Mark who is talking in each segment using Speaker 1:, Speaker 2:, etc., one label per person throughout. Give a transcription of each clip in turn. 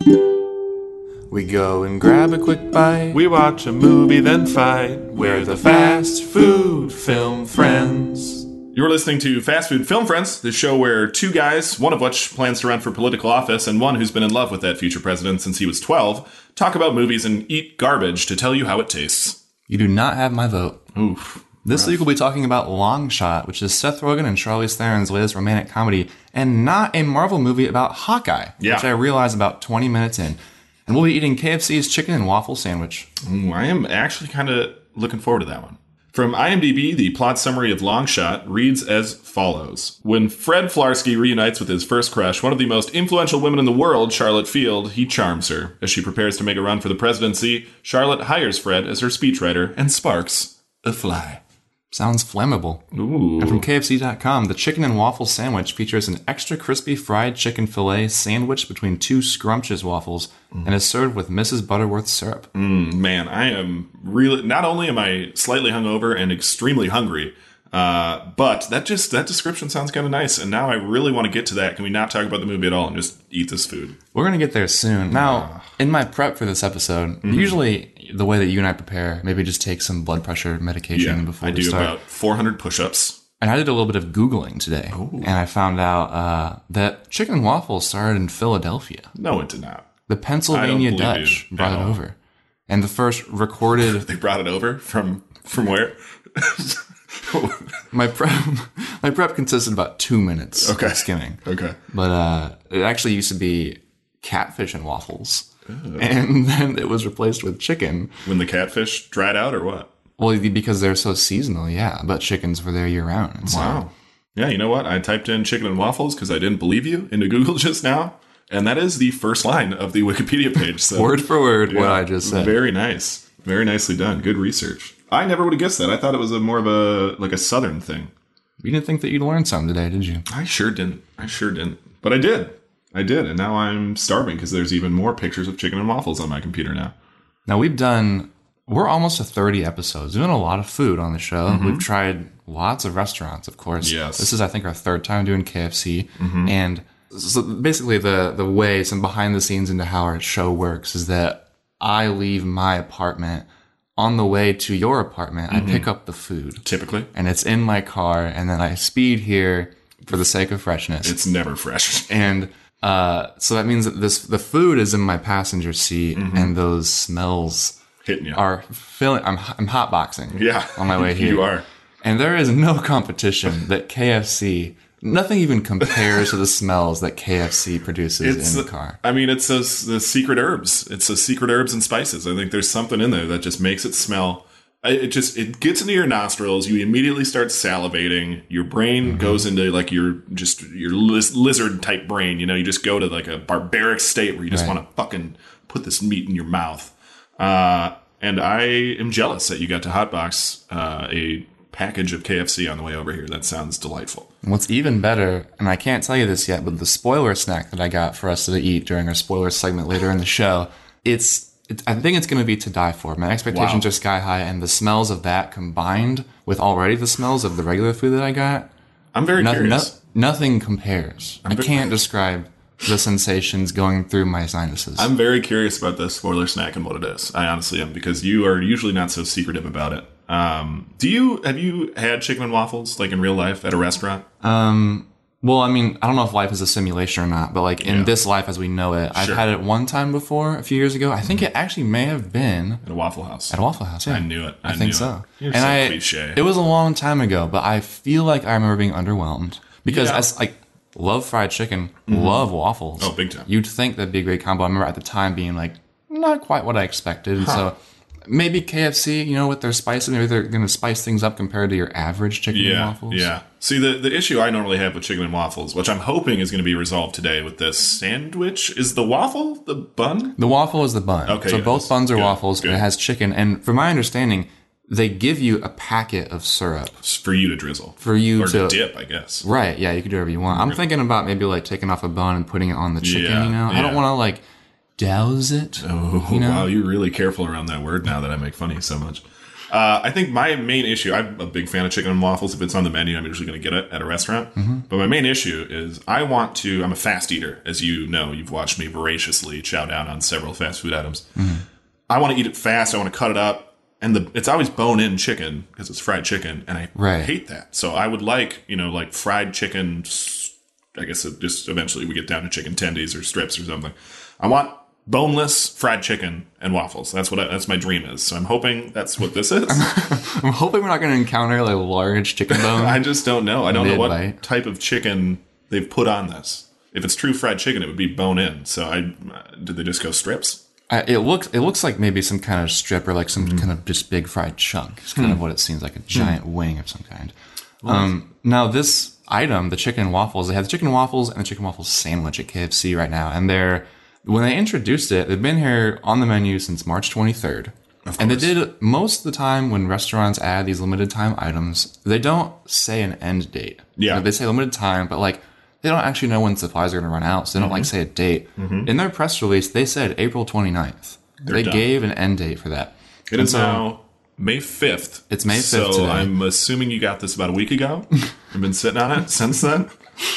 Speaker 1: We go and grab a quick bite.
Speaker 2: We watch a movie, then fight. We're the Fast Food Film Friends. You're listening to Fast Food Film Friends, the show where two guys, one of which plans to run for political office and one who's been in love with that future president since he was 12, talk about movies and eat garbage to tell you how it tastes.
Speaker 1: You do not have my vote.
Speaker 2: Oof.
Speaker 1: This week we'll be talking about Long Shot, which is Seth Rogen and Charlize Theron's latest romantic comedy, and not a Marvel movie about Hawkeye, which I realized about 20 minutes in. And we'll be eating KFC's chicken and waffle sandwich.
Speaker 2: I am actually kind of looking forward to that one. From IMDb, the plot summary of Long Shot reads as follows. When Fred Flarsky reunites with his first crush, one of the most influential women in the world, Charlotte Field, he charms her. As she prepares to make a run for the presidency, Charlotte hires Fred as her speechwriter and sparks a fly.
Speaker 1: Sounds flammable.
Speaker 2: Ooh.
Speaker 1: And from KFC.com, the chicken and waffle sandwich features an extra crispy fried chicken fillet sandwiched between two scrumptious waffles and is served with Mrs. Butterworth syrup.
Speaker 2: Man, I am really... Not only am I slightly hungover and extremely hungry, but that description sounds kind of nice. And now I really want to get to that. Can we not talk about the movie at all and just eat this food?
Speaker 1: We're going to get there soon. Now, in my prep for this episode, usually the way that you and I prepare, maybe just take some blood pressure medication before we start.
Speaker 2: I do about 400 push-ups.
Speaker 1: And I did a little bit of Googling today. And I found out that chicken and waffles started in Philadelphia.
Speaker 2: No, it did not.
Speaker 1: The Pennsylvania Dutch brought it over. And the first recorded...
Speaker 2: They brought it over? From where?
Speaker 1: My prep consisted of about 2 minutes of skimming.
Speaker 2: Okay.
Speaker 1: But it actually used to be catfish and waffles. And then it was replaced with chicken.
Speaker 2: When the catfish dried out or what?
Speaker 1: Well, because they're so seasonal, yeah. But chickens were there year round. So.
Speaker 2: Wow. Yeah, you know what? I typed in chicken and waffles because I didn't believe you into Google just now. And that is the first line of the Wikipedia page. So,
Speaker 1: word for word, what I just said.
Speaker 2: Very nice. Very nicely done. Good research. I never would have guessed that. I thought it was more of a southern thing.
Speaker 1: You didn't think that you'd learn something today, did you?
Speaker 2: I sure didn't. But I did. And now I'm starving because there's even more pictures of chicken and waffles on my computer now.
Speaker 1: Now we're almost to 30 episodes. We've done a lot of food on the show. We've tried lots of restaurants, of course.
Speaker 2: Yes.
Speaker 1: This is, I think, our third time doing KFC. And so basically the way, some behind the scenes into how our show works is that I leave my apartment. On the way to your apartment, I pick up the food.
Speaker 2: Typically.
Speaker 1: And it's in my car, and then I speed here for the sake of freshness.
Speaker 2: It's never fresh.
Speaker 1: And so that means that the food is in my passenger seat, and those smells
Speaker 2: hitting you
Speaker 1: are filling. I'm hotboxing.
Speaker 2: Yeah,
Speaker 1: on my way here.
Speaker 2: You are.
Speaker 1: And there is no competition that KFC. Nothing even compares to the smells that KFC produces in the car.
Speaker 2: I mean, it's the secret herbs. It's the secret herbs and spices. I think there's something in there that just makes it smell. It gets into your nostrils. You immediately start salivating. Your brain goes into like your lizard type brain. You know, you just go to like a barbaric state where you just want to fucking put this meat in your mouth. And I am jealous that you got to hotbox a package of KFC on the way over here. That sounds delightful.
Speaker 1: What's even better, and I can't tell you this yet, but the spoiler snack that I got for us to eat during our spoiler segment later in the show, I think it's going to be to die for. My expectations are sky high, and the smells of that combined with already the smells of the regular food that I got,
Speaker 2: I'm very curious.
Speaker 1: Nothing compares. I can't describe the sensations going through my sinuses.
Speaker 2: I'm very curious about the spoiler snack and what it is. I honestly am, because you are usually not so secretive about it. Have you had chicken and waffles like in real life at a restaurant?
Speaker 1: Well, I mean, I don't know if life is a simulation or not, but like in this life as we know it, I've had it one time before, a few years ago. I think it actually may have been
Speaker 2: at a Waffle House.
Speaker 1: At a Waffle House, yeah.
Speaker 2: I knew it.
Speaker 1: I think so.
Speaker 2: You're so cliche.
Speaker 1: It was a long time ago, but I feel like I remember being underwhelmed because I love fried chicken, love waffles.
Speaker 2: Oh, big time.
Speaker 1: You'd think that'd be a great combo. I remember at the time being like, not quite what I expected. And so maybe KFC, with their spices, maybe they're going to spice things up compared to your average chicken and waffles.
Speaker 2: Yeah. See, the issue I normally have with chicken and waffles, which I'm hoping is going to be resolved today with this sandwich, is the waffle the bun?
Speaker 1: The waffle is the bun.
Speaker 2: Okay.
Speaker 1: So both buns are waffles,
Speaker 2: Good.
Speaker 1: and it has chicken. And from my understanding, they give you a packet of syrup.
Speaker 2: For you to drizzle.
Speaker 1: For you
Speaker 2: or to dip, I guess.
Speaker 1: Right, yeah, you can do whatever you want. I'm thinking about maybe like taking off a bun and putting it on the chicken,
Speaker 2: Yeah.
Speaker 1: I don't want to like douse it.
Speaker 2: Oh, wow, you're really careful around that word now that I make fun of you so much. I think my main issue, I'm a big fan of chicken and waffles. If it's on the menu, I'm usually going to get it at a restaurant. Mm-hmm. But my main issue is I'm a fast eater. As you know, you've watched me voraciously chow down on several fast food items. Mm-hmm. I want to eat it fast. I want to cut it up. And it's always bone-in chicken because it's fried chicken. And I hate that. So I would like fried chicken. I guess just eventually we get down to chicken tendies or strips or something. I want boneless fried chicken and waffles. That's my dream is. So I'm hoping that's what this is.
Speaker 1: I'm hoping we're not going to encounter like a large chicken bone.
Speaker 2: I just don't know. I don't know what type of chicken they've put on this. If it's true fried chicken, it would be bone in. So did they just go strips?
Speaker 1: It looks like maybe some kind of strip or like some kind of just big fried chunk. It's kind of what it seems like, a giant wing of some kind. Now this item, the chicken and waffles, they have the chicken and waffles and the chicken waffles sandwich at KFC right now, and when they introduced it, they've been here on the menu since March 23rd. And they did most of the time when restaurants add these limited time items, they don't say an end date.
Speaker 2: Yeah.
Speaker 1: They say limited time, but like they don't actually know when supplies are going to run out, so they don't like say a date. Mm-hmm. In their press release, they said April 29th. They gave an end date for that.
Speaker 2: It is now May 5th.
Speaker 1: It's May 5th
Speaker 2: so
Speaker 1: today.
Speaker 2: I'm assuming you got this about a week ago. You've been sitting on it since then?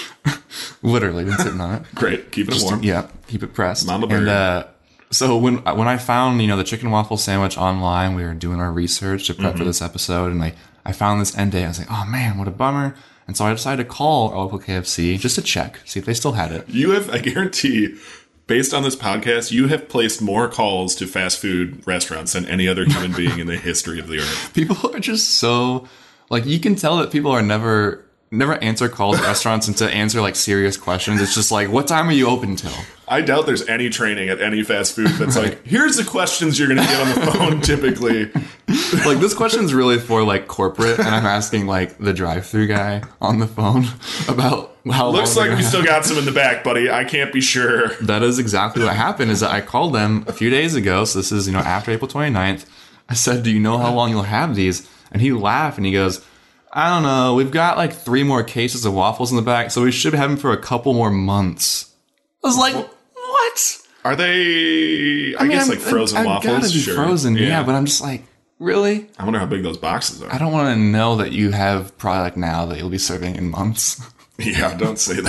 Speaker 1: Literally been sitting on it.
Speaker 2: Great. Keep it warm.
Speaker 1: Yeah, keep it pressed.
Speaker 2: Mama bird.
Speaker 1: And so when I found, the chicken waffle sandwich online, we were doing our research to prep for this episode, and I found this end date. I was like, oh man, what a bummer. And so I decided to call our local KFC just to check, see if they still had it.
Speaker 2: I guarantee, based on this podcast, you have placed more calls to fast food restaurants than any other human being in the history of the earth.
Speaker 1: People are just so, you can tell that people are never answer calls at restaurants and to answer serious questions. It's just what time are you open till?
Speaker 2: I doubt there's any training at any fast food that's here's the questions you're going to get on the phone typically.
Speaker 1: This question's really for corporate, and I'm asking the drive-through guy on the phone about how
Speaker 2: looks like we still got some in the back, buddy. I can't be sure.
Speaker 1: That is exactly what happened. Is that I called them a few days ago, so this is after April 29th. I said, do you know how long you'll have these? And he laughed and he goes, I don't know. We've got 3 more cases of waffles in the back, so we should have them for a couple more months. I was like, what?
Speaker 2: Are they? I guess frozen waffles.
Speaker 1: Gotta be frozen, yeah. But I'm just really?
Speaker 2: I wonder how big those boxes are.
Speaker 1: I don't want to know that you have product now that you'll be serving in months.
Speaker 2: Yeah, don't say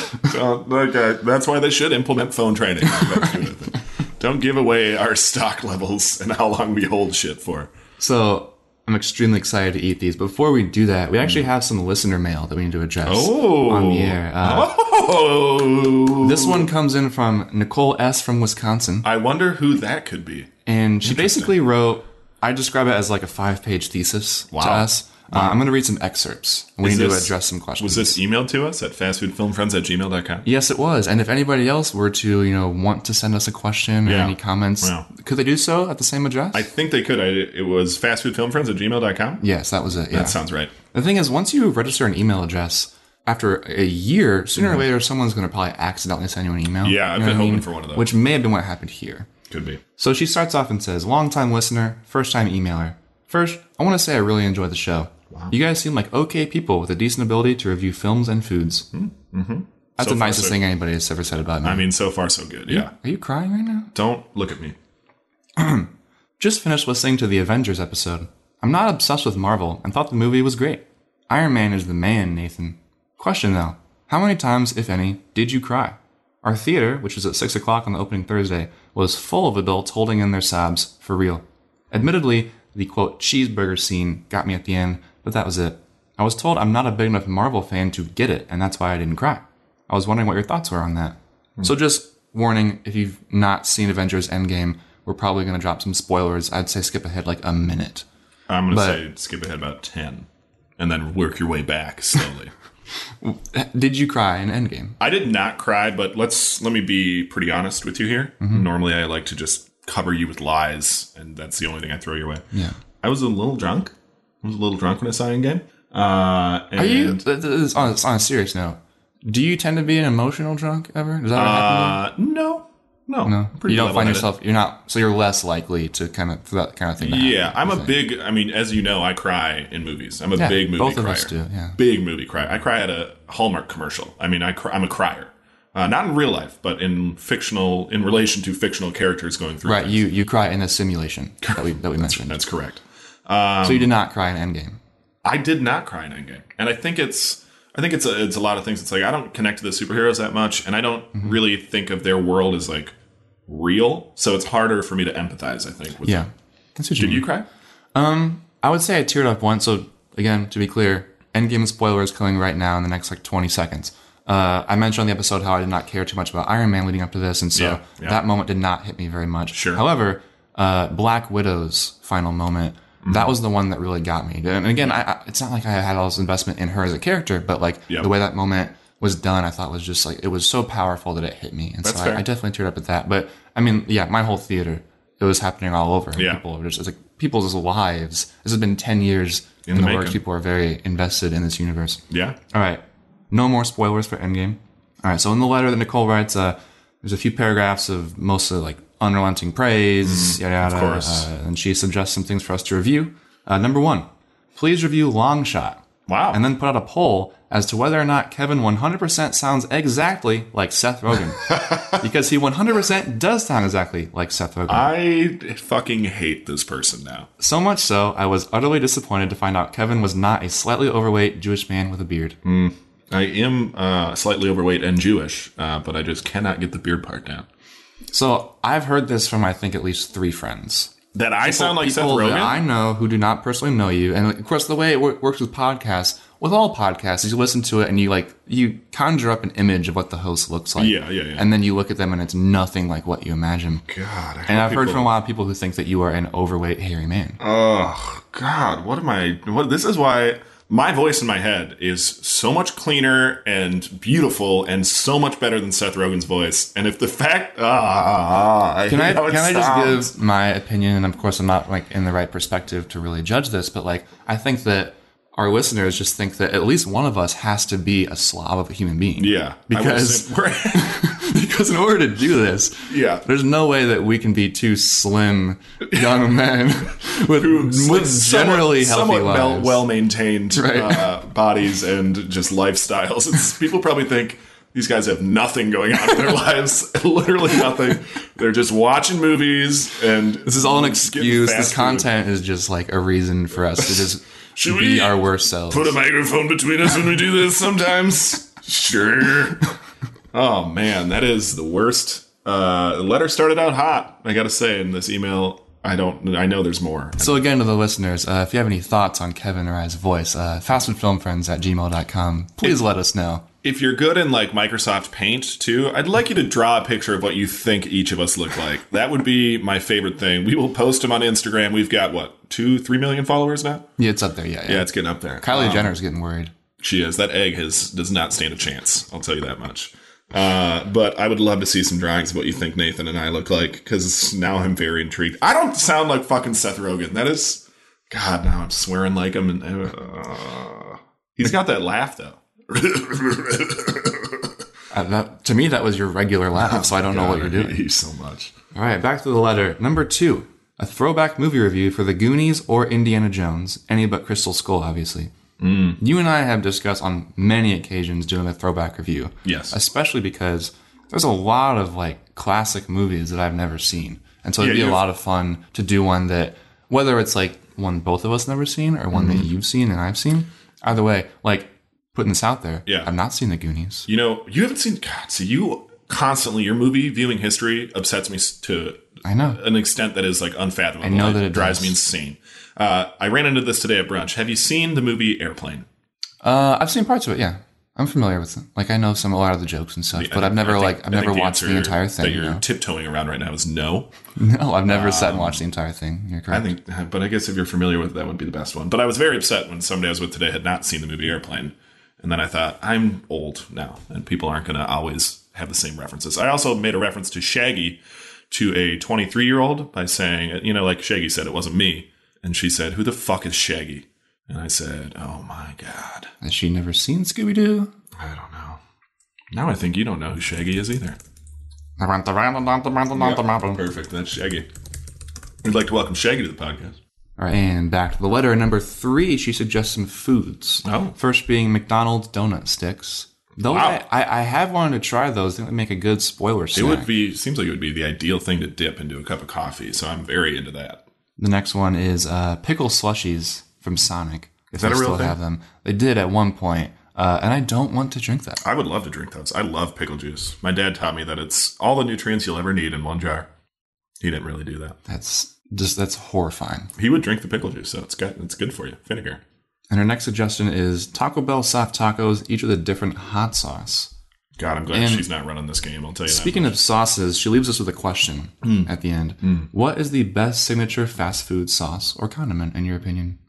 Speaker 2: that. That's why they should implement phone training. Don't give away our stock levels and how long we hold shit for.
Speaker 1: So I'm extremely excited to eat these. But before we do that, we actually have some listener mail that we need to address on the air. This one comes in from Nicole S. from Wisconsin.
Speaker 2: I wonder who that could be.
Speaker 1: And she basically wrote, I describe it as a 5-page thesis to us. I'm going to read some excerpts. We need to address some questions.
Speaker 2: Was this emailed to us at fastfoodfilmfriends@gmail.com?
Speaker 1: Yes, it was. And if anybody else were to, want to send us a question or any comments, could they do so at the same address?
Speaker 2: I think they could. It was fastfoodfilmfriends@gmail.com?
Speaker 1: Yes, that was it. Yeah.
Speaker 2: That sounds right.
Speaker 1: The thing is, once you register an email address, after a year, sooner or later, someone's going to probably accidentally send you an email.
Speaker 2: Yeah, I've been hoping for one of those.
Speaker 1: Which may have been what happened here.
Speaker 2: Could be.
Speaker 1: So she starts off and says, long-time listener, first-time emailer. First, I want to say I really enjoy the show. Wow. You guys seem like okay people with a decent ability to review films and foods. Mm-hmm. That's the nicest thing anybody has ever said about me.
Speaker 2: I mean, so far so good, yeah.
Speaker 1: Are you crying right now?
Speaker 2: Don't look at me.
Speaker 1: Just finished listening to the Avengers episode. I'm not obsessed with Marvel and thought the movie was great. Iron Man is the man, Nathan. Question though, how many times, if any, did you cry? Our theater, which was at 6 o'clock on the opening Thursday, was full of adults holding in their sobs, for real. Admittedly, the quote cheeseburger scene got me at the end, but that was it. I was told I'm not a big enough Marvel fan to get it, and that's why I didn't cry. I was wondering what your thoughts were on that. So just warning, if you've not seen Avengers Endgame, we're probably going to drop some spoilers. I'd say skip ahead a minute.
Speaker 2: I'm going to say skip ahead about 10, and then work your way back slowly.
Speaker 1: Did you cry in Endgame?
Speaker 2: I did not cry, but let me be pretty honest with you here. Mm-hmm. Normally, I like to just cover you with lies, and that's the only thing I throw your way.
Speaker 1: Yeah.
Speaker 2: I was a little drunk. When I saw Endgame.
Speaker 1: Are you, on a serious note, do you tend to be an emotional drunk ever? Does that ever happen to you?
Speaker 2: No.
Speaker 1: You don't find yourself, you're less likely to for that kind of thing to happen.
Speaker 2: Yeah, I'm a big, as you know, I cry in movies. I'm a big movie crier.
Speaker 1: Both of us do, yeah.
Speaker 2: Big movie crier. I cry at a Hallmark commercial. I'm a crier. Not in real life, but in relation to fictional characters going through.
Speaker 1: Right, you cry in a simulation that we mentioned.
Speaker 2: That's correct.
Speaker 1: So you did not cry in Endgame.
Speaker 2: I did not cry in Endgame, and I think it's a lot of things. It's like I don't connect to the superheroes that much, and I don't really think of their world as like real, so it's harder for me to empathize. I think. With them. Did you cry?
Speaker 1: I would say I teared up once. So again, to be clear, Endgame spoiler is coming right now in the next like 20 seconds. I mentioned on the episode how I did not care too much about Iron Man leading up to this, and so that moment did not hit me very much.
Speaker 2: Sure.
Speaker 1: However, Black Widow's final moment, that was the one that really got me. And again, it's not like I had all this investment in her as a character, but like the way that moment was done, I thought was just like, it was so powerful that it hit me. And so I definitely teared up at that. But I mean, my whole theater, it was happening all over. And people were just, it's like people's lives. This has been 10 years in the works. People are very invested in this universe.
Speaker 2: Yeah.
Speaker 1: All right. No more spoilers for Endgame. All right. So in the letter that Nicole writes, there's a few paragraphs of mostly like unrelenting praise, yada yada.
Speaker 2: Of course.
Speaker 1: And she suggests some things for us to review. Number 1, please review Long Shot.
Speaker 2: Wow.
Speaker 1: And then put out a poll as to whether or not Kevin 100% sounds exactly like Seth Rogen. Because he 100% does sound exactly like Seth Rogen.
Speaker 2: I fucking hate this person now.
Speaker 1: So much so, I was utterly disappointed to find out Kevin was not a slightly overweight Jewish man with a beard.
Speaker 2: I am slightly overweight and Jewish, but I just cannot get the beard part down.
Speaker 1: So I've heard this from, I think, at least 3 friends.
Speaker 2: That I sound like Seth Rogen?
Speaker 1: That I know who do not personally know you. And of course, the way it works with podcasts, with all podcasts, is you listen to it and you conjure up an image of what the host looks like.
Speaker 2: Yeah.
Speaker 1: And then you look at them and it's nothing like what you imagine.
Speaker 2: God.
Speaker 1: And I've heard from a lot of people who think that you are an overweight, hairy man.
Speaker 2: Oh, God. This is why my voice in my head is so much cleaner and beautiful and so much better than Seth Rogen's voice. And if the fact, can I
Speaker 1: just give my opinion? And of course, I'm not like in the right perspective to really judge this, but like, I think that our listeners just think that at least one of us has to be a slob of a human being.
Speaker 2: Yeah.
Speaker 1: Because in order to do this, there's no way that we can be 2 slim young men with generally healthy lives.
Speaker 2: Well-maintained bodies and just lifestyles. People probably think these guys have nothing going on in their lives. Literally nothing. They're just watching movies and
Speaker 1: this is all an excuse. This content is just like a reason for us to just be our worst selves.
Speaker 2: Put a microphone between us when we do this sometimes? Sure. Oh, man, that is the worst. The letter started out hot, I gotta say, in this email. I know there's more.
Speaker 1: So again, to the listeners, if you have any thoughts on Kevin or I's voice, fastfoodfilmfriends@gmail.com. Please let us know.
Speaker 2: If you're good in like Microsoft Paint too, I'd like you to draw a picture of what you think each of us look like. That would be my favorite thing. We will post them on Instagram. We've got 2-3 million followers now?
Speaker 1: Yeah, it's up there. Yeah,
Speaker 2: it's getting up there.
Speaker 1: Kylie Jenner's getting worried.
Speaker 2: She is. That egg does not stand a chance. I'll tell you that much. But I would love to see some drawings of what you think Nathan and I look like, because now I'm very intrigued. I don't sound like fucking Seth Rogen. That is, God, now I'm swearing like him. And he's got that laugh though.
Speaker 1: To me, that was your regular laugh, so I don't know what you're doing.
Speaker 2: I hate you so much.
Speaker 1: All right, back to the letter. Number 2, a throwback movie review for The Goonies or Indiana Jones. Any but Crystal Skull, obviously. You and I have discussed on many occasions doing a throwback review.
Speaker 2: Yes.
Speaker 1: Especially because there's a lot of like classic movies that I've never seen. And so it'd be a lot of fun to do one that, whether it's like one both of us never seen or one that you've seen and I've seen, either way, like putting this out there.
Speaker 2: Yeah.
Speaker 1: I've not seen The Goonies.
Speaker 2: You know, you haven't seen, God, so you constantly, your movie viewing history upsets me to an extent that is like unfathomable.
Speaker 1: I know that it
Speaker 2: drives me insane. I ran into this today at brunch. Have you seen the movie Airplane?
Speaker 1: I've seen parts of it. Yeah, I'm familiar with it. Like I know a lot of the jokes and stuff, but I've never watched the entire thing.
Speaker 2: That you're tiptoeing around right now is no.
Speaker 1: No, I've never sat and watched the entire thing. You're correct.
Speaker 2: But I guess if you're familiar with it, that would be the best one. But I was very upset when somebody I was with today had not seen the movie Airplane, and then I thought I'm old now, and people aren't going to always have the same references. I also made a reference to Shaggy to a 23-year-old by saying, like Shaggy said, it wasn't me. And she said, "Who the fuck is Shaggy?" And I said, "Oh my God."
Speaker 1: Has she never seen Scooby-Doo?
Speaker 2: I don't know. Now I think you don't know who Shaggy is either.
Speaker 1: Yep,
Speaker 2: perfect. That's Shaggy. We'd like to welcome Shaggy to the podcast.
Speaker 1: All right, and back to the letter. Number 3, she suggests some foods.
Speaker 2: Oh.
Speaker 1: First being McDonald's donut sticks. Those I have wanted to try those. I think they make a good spoiler snack.
Speaker 2: Seems like it would be the ideal thing to dip into a cup of coffee, so I'm very into that.
Speaker 1: The next one is pickle slushies from Sonic. If
Speaker 2: that
Speaker 1: they
Speaker 2: a real
Speaker 1: still
Speaker 2: thing?
Speaker 1: have them. They did at one point, and I don't want to drink that.
Speaker 2: I would love to drink those. I love pickle juice. My dad taught me that it's all the nutrients you'll ever need in one jar. He didn't really do that.
Speaker 1: That's horrifying.
Speaker 2: He would drink the pickle juice, so it's good for you. Vinegar.
Speaker 1: And our next suggestion is Taco Bell soft tacos, each with a different hot sauce.
Speaker 2: God, I'm glad
Speaker 1: And
Speaker 2: she's not running this game. I'll tell you that.
Speaker 1: Speaking of sauces, she leaves us with a question at the end. What is the best signature fast food sauce or condiment, in your opinion?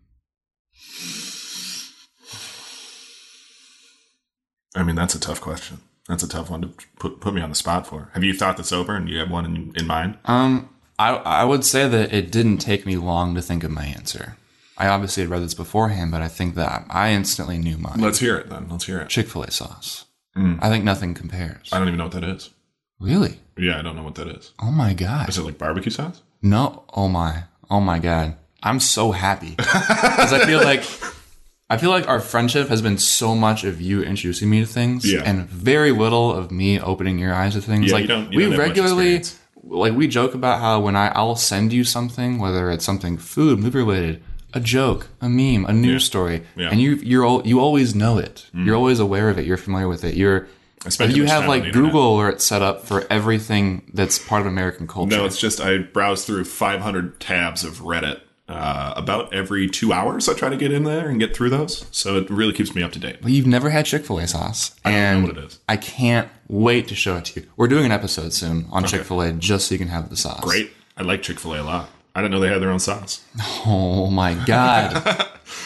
Speaker 2: I mean, that's a tough question. That's a tough one to put me on the spot for. Have you thought this over and you have one in mind?
Speaker 1: I would say that it didn't take me long to think of my answer. I obviously had read this beforehand, but I think that I instantly knew mine.
Speaker 2: Let's hear it then. Let's hear it.
Speaker 1: Chick-fil-A sauce. I think nothing compares.
Speaker 2: I don't even know what that is.
Speaker 1: Really?
Speaker 2: Yeah, I don't know what that is.
Speaker 1: Oh my God.
Speaker 2: Is it like barbecue sauce?
Speaker 1: No. Oh my God. I'm so happy. Because I feel like our friendship has been so much of you introducing me to things and very little of me opening your eyes to things.
Speaker 2: Yeah,
Speaker 1: like
Speaker 2: you don't
Speaker 1: we
Speaker 2: have much
Speaker 1: regularly,
Speaker 2: experience.
Speaker 1: like we joke about how when I'll send you something, whether it's something food, movie related, a joke, a meme, a news story, and you always know it. You're always aware of it. You're familiar with it.
Speaker 2: spend too
Speaker 1: You
Speaker 2: much
Speaker 1: have
Speaker 2: time on
Speaker 1: like
Speaker 2: the
Speaker 1: Google alerts set up for everything that's part of American culture.
Speaker 2: No, it's just I browse through 500 tabs of Reddit about every 2 hours. I try to get in there and get through those, so it really keeps me up to date.
Speaker 1: Well, you've never had Chick-fil-A sauce.
Speaker 2: I don't
Speaker 1: and
Speaker 2: know what it is.
Speaker 1: I can't wait to show it to you. We're doing an episode soon on Chick-fil-A just so you can have the sauce.
Speaker 2: Great. I like Chick-fil-A a lot. I didn't know they had their own sauce.
Speaker 1: Oh my God.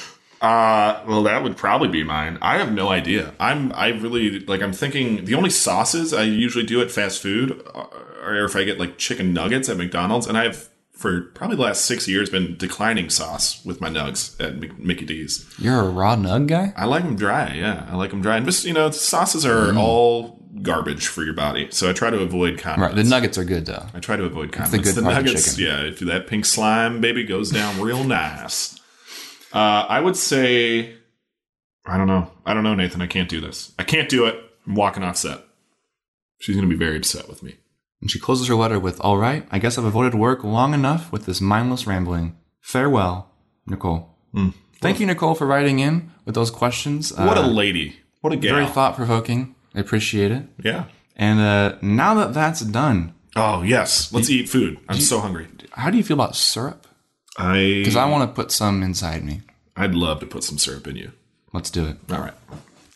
Speaker 2: Well, that would probably be mine. I have no idea. I'm thinking the only sauces I usually do at fast food are if I get like chicken nuggets at McDonald's, and I've for probably the last 6 years been declining sauce with my nugs at Mickey D's.
Speaker 1: You're a raw nug guy?
Speaker 2: I like them dry. Yeah, I like them dry. And just sauces are all garbage for your body, so I try to avoid condiments.
Speaker 1: Right. The nuggets are good though.
Speaker 2: I try to avoid condiments.
Speaker 1: good
Speaker 2: The
Speaker 1: part of
Speaker 2: nuggets,
Speaker 1: chicken.
Speaker 2: yeah, if that pink slime baby goes down real nice. I would say, I don't know, Nathan. I can't do this. I can't do it. I'm walking off set. She's going to be very upset with me.
Speaker 1: And she closes her letter with, "All right, I guess I've avoided work long enough with this mindless rambling. Farewell, Nicole." Thank you, Nicole, for writing in with those questions.
Speaker 2: What a lady. What a gal.
Speaker 1: Very thought-provoking. I appreciate it.
Speaker 2: Yeah.
Speaker 1: And now that that's done,
Speaker 2: Oh, yes. Let's eat food. I'm so hungry.
Speaker 1: how do you feel about syrup? Because I want to put some inside me.
Speaker 2: I'd love to put some syrup in you.
Speaker 1: Let's do it.
Speaker 2: All right.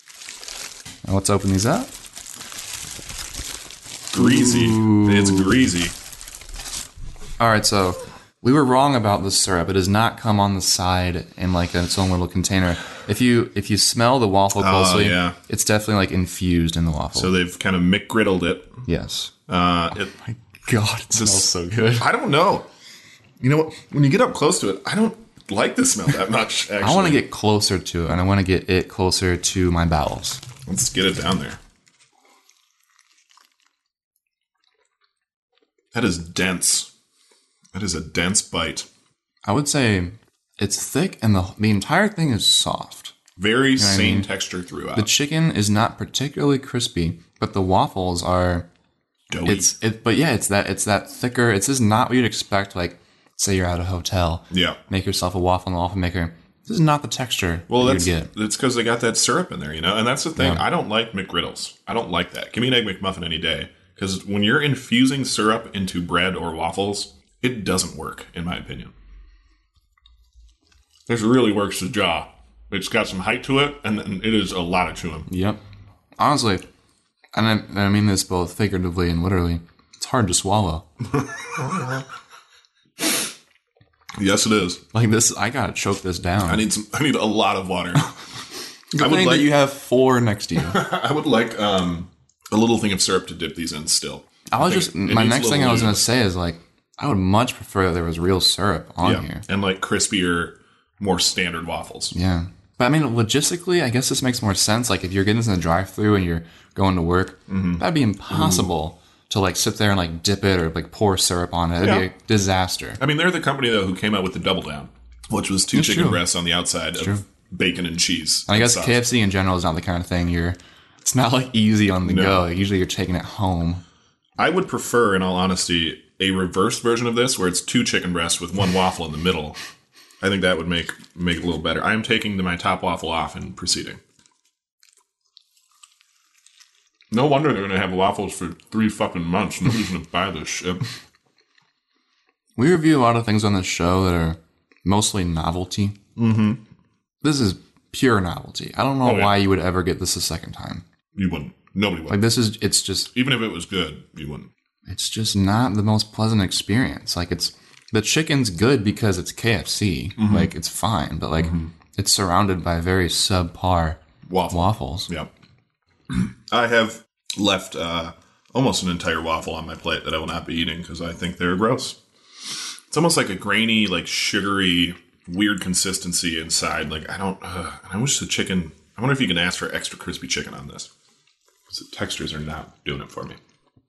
Speaker 1: Now let's open these up.
Speaker 2: Greasy. It's greasy.
Speaker 1: All right, so we were wrong about the syrup. It does not come on the side in like its own little container. If you smell the waffle closely,
Speaker 2: yeah.
Speaker 1: it's definitely like infused in the waffle.
Speaker 2: So they've kind of McGriddled it.
Speaker 1: Yes.
Speaker 2: God,
Speaker 1: it smells so good.
Speaker 2: I don't know. You know what? When you get up close to it, I don't like the smell that much, actually.
Speaker 1: I want to get closer to it, and I want to get it closer to my bowels.
Speaker 2: Let's get it down there. That is dense. That is a dense bite.
Speaker 1: I would say it's thick, and the entire thing is soft.
Speaker 2: Very same texture throughout.
Speaker 1: The chicken is not particularly crispy, but the waffles are.
Speaker 2: Doughy.
Speaker 1: It's that thicker. It's just not what you'd expect. Like, say you're at a hotel.
Speaker 2: Yeah.
Speaker 1: Make yourself a waffle in the waffle maker. This is not the texture
Speaker 2: Well,
Speaker 1: you'd get.
Speaker 2: that's because they got that syrup in there, And that's the thing. Yeah. I don't like McGriddles. I don't like that. Give me an Egg McMuffin any day. Because when you're infusing syrup into bread or waffles, it doesn't work, in my opinion. This really works the jaw. It's got some height to it, and it is a lot of chewing.
Speaker 1: Yep. Honestly, and I mean this both figuratively and literally, it's hard to swallow.
Speaker 2: Yes, it is.
Speaker 1: Like this, I gotta choke this down.
Speaker 2: I need a lot of water.
Speaker 1: Good thing that you have 4 next to you.
Speaker 2: I would like a little thing of syrup to dip these in still.
Speaker 1: My next thing I was going to say is like, I would much prefer that there was real syrup on here.
Speaker 2: And like crispier, more standard waffles.
Speaker 1: Yeah. But I mean, logistically, I guess this makes more sense. Like if you're getting this in the drive-thru and you're going to work, that'd be impossible to like sit there and like dip it or like pour syrup on it. It'd be a disaster.
Speaker 2: I mean, they're the company though who came out with the Double Down, which was 2 chicken breasts on the outside of bacon and cheese.
Speaker 1: And I guess
Speaker 2: sauce.
Speaker 1: KFC in general is not the kind of thing it's not like easy on the go. Usually you're taking it home.
Speaker 2: I would prefer, in all honesty, a reversed version of this where it's 2 chicken breasts with 1 waffle in the middle. I think that would make it a little better. I am taking my top waffle off and proceeding. No wonder they're going to have waffles for 3 fucking months. Nobody's going to buy this shit.
Speaker 1: We review a lot of things on this show that are mostly novelty. Mm-hmm. This is pure novelty. I don't know why you would ever get this a second time.
Speaker 2: You wouldn't. Nobody would.
Speaker 1: Like, it's just...
Speaker 2: Even if it was good, you wouldn't.
Speaker 1: It's just not the most pleasant experience. Like, the chicken's good because it's KFC. Mm-hmm. Like, it's fine. But, like, it's surrounded by very subpar waffles.
Speaker 2: Yep. I have left almost an entire waffle on my plate that I will not be eating because I think they're gross. It's almost like a grainy, like, sugary, weird consistency inside. Like, I wish the chicken... I wonder if you can ask for extra crispy chicken on this. Because the textures are not doing it for me.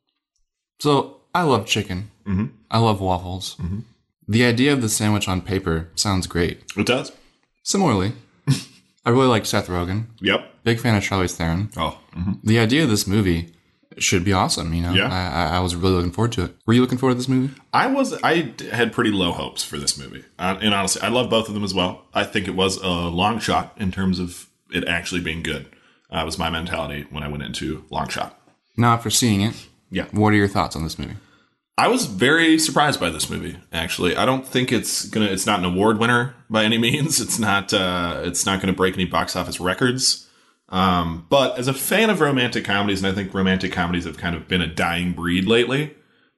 Speaker 1: So, I love chicken. Mm-hmm. I love waffles. Mm-hmm. The idea of the sandwich on paper sounds great.
Speaker 2: It does.
Speaker 1: Similarly, I really like Seth Rogen.
Speaker 2: Yep.
Speaker 1: Big fan of Charlize Theron.
Speaker 2: Oh. Mm-hmm.
Speaker 1: The idea of this movie should be awesome, you know?
Speaker 2: Yeah.
Speaker 1: I was really looking forward to it. Were you looking forward to this movie?
Speaker 2: I had pretty low hopes for this movie. And honestly, I love both of them as well. I think it was a long shot in terms of it actually being good. Was my mentality when I went into Long Shot.
Speaker 1: Now, after seeing it,
Speaker 2: yeah,
Speaker 1: what are your thoughts on this movie?
Speaker 2: I was very surprised by this movie. Actually, I don't think it's not an award winner by any means. It's not going to break any box office records. But as a fan of romantic comedies, and I think romantic comedies have kind of been a dying breed lately.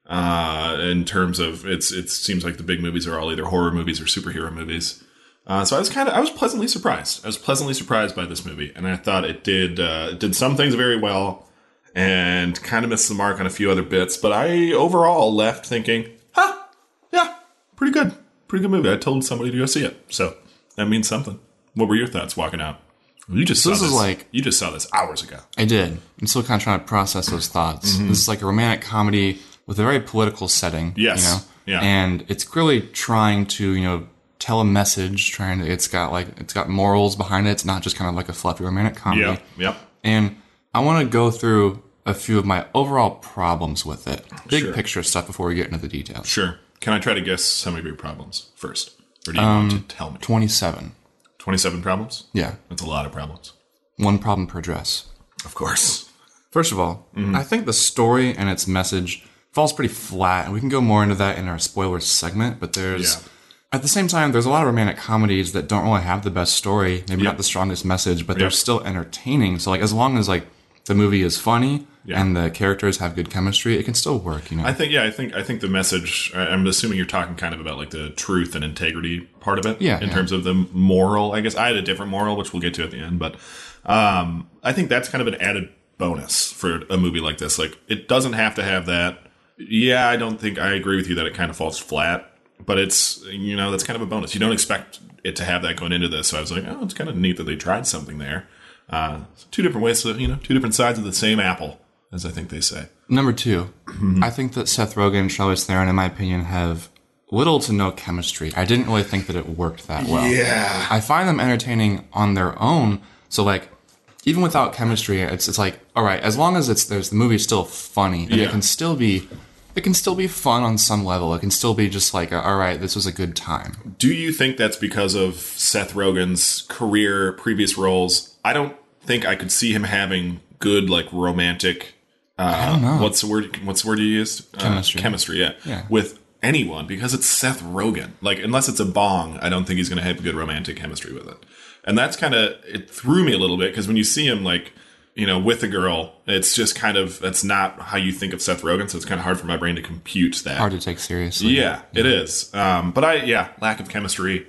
Speaker 2: In terms of it seems like the big movies are all either horror movies or superhero movies. So I was pleasantly surprised. I was pleasantly surprised by this movie, and I thought it did some things very well, and kind of missed the mark on a few other bits. But I overall left thinking, yeah, pretty good movie. I told somebody to go see it, so that means something. What were your thoughts walking out? You just saw this hours ago.
Speaker 1: I did. I'm still kind of trying to process those thoughts. Mm-hmm. This is like a romantic comedy with a very political setting.
Speaker 2: Yes.
Speaker 1: You know?
Speaker 2: Yeah.
Speaker 1: And it's clearly trying to, you know, tell a message. It's got morals behind it. It's not just kind of like a fluffy romantic comedy.
Speaker 2: Yeah. Yep.
Speaker 1: And I want to go through a few of my overall problems with it. Big picture stuff before we get into the details.
Speaker 2: Sure. Can I try to guess some of your problems first? Or do you want to tell me?
Speaker 1: 27.
Speaker 2: 27 problems?
Speaker 1: Yeah.
Speaker 2: That's a lot of problems.
Speaker 1: 1 problem per dress.
Speaker 2: Of course.
Speaker 1: First of all, I think the story and its message falls pretty flat, and we can go more into that in our spoilers segment, but at the same time, there's a lot of romantic comedies that don't really have the best story, maybe not the strongest message, but they're still entertaining. So, like, as long as, like, the movie is funny and the characters have good chemistry, it can still work, you know?
Speaker 2: I think the message, I'm assuming you're talking kind of about, like, the truth and integrity part of it. In terms of the moral, I guess. I had a different moral, which we'll get to at the end, but I think that's kind of an added bonus for a movie like this. Like, it doesn't have to have that. Yeah, I agree with you that it kind of falls flat. But it's, you know, that's kind of a bonus. You don't expect it to have that going into this. So I was like, oh, it's kind of neat that they tried something there. 2 different ways to, 2 different sides of the same apple, as I think they say.
Speaker 1: Number 2, I think that Seth Rogen and Charlize Theron, in my opinion, have little to no chemistry. I didn't really think that it worked that well.
Speaker 2: Yeah.
Speaker 1: I find them entertaining on their own. So, like, even without chemistry, it's like, all right, as long as the movie's still funny, and it can still be fun on some level. It can still be just like, all right, this was a good time.
Speaker 2: Do you think that's because of Seth Rogen's career, previous roles? I don't think I could see him having good, like, romantic...
Speaker 1: I don't know.
Speaker 2: What's the word you used?
Speaker 1: Chemistry.
Speaker 2: Yeah. With anyone, because it's Seth Rogen. Like, unless it's a bong, I don't think he's going to have good romantic chemistry with it. And that's kind of... It threw me a little bit, because when you see him, like... with a girl, it's just kind of, that's not how you think of Seth Rogen, so it's kind of hard for my brain to compute that.
Speaker 1: Hard to take seriously.
Speaker 2: Yeah, it is. But lack of chemistry.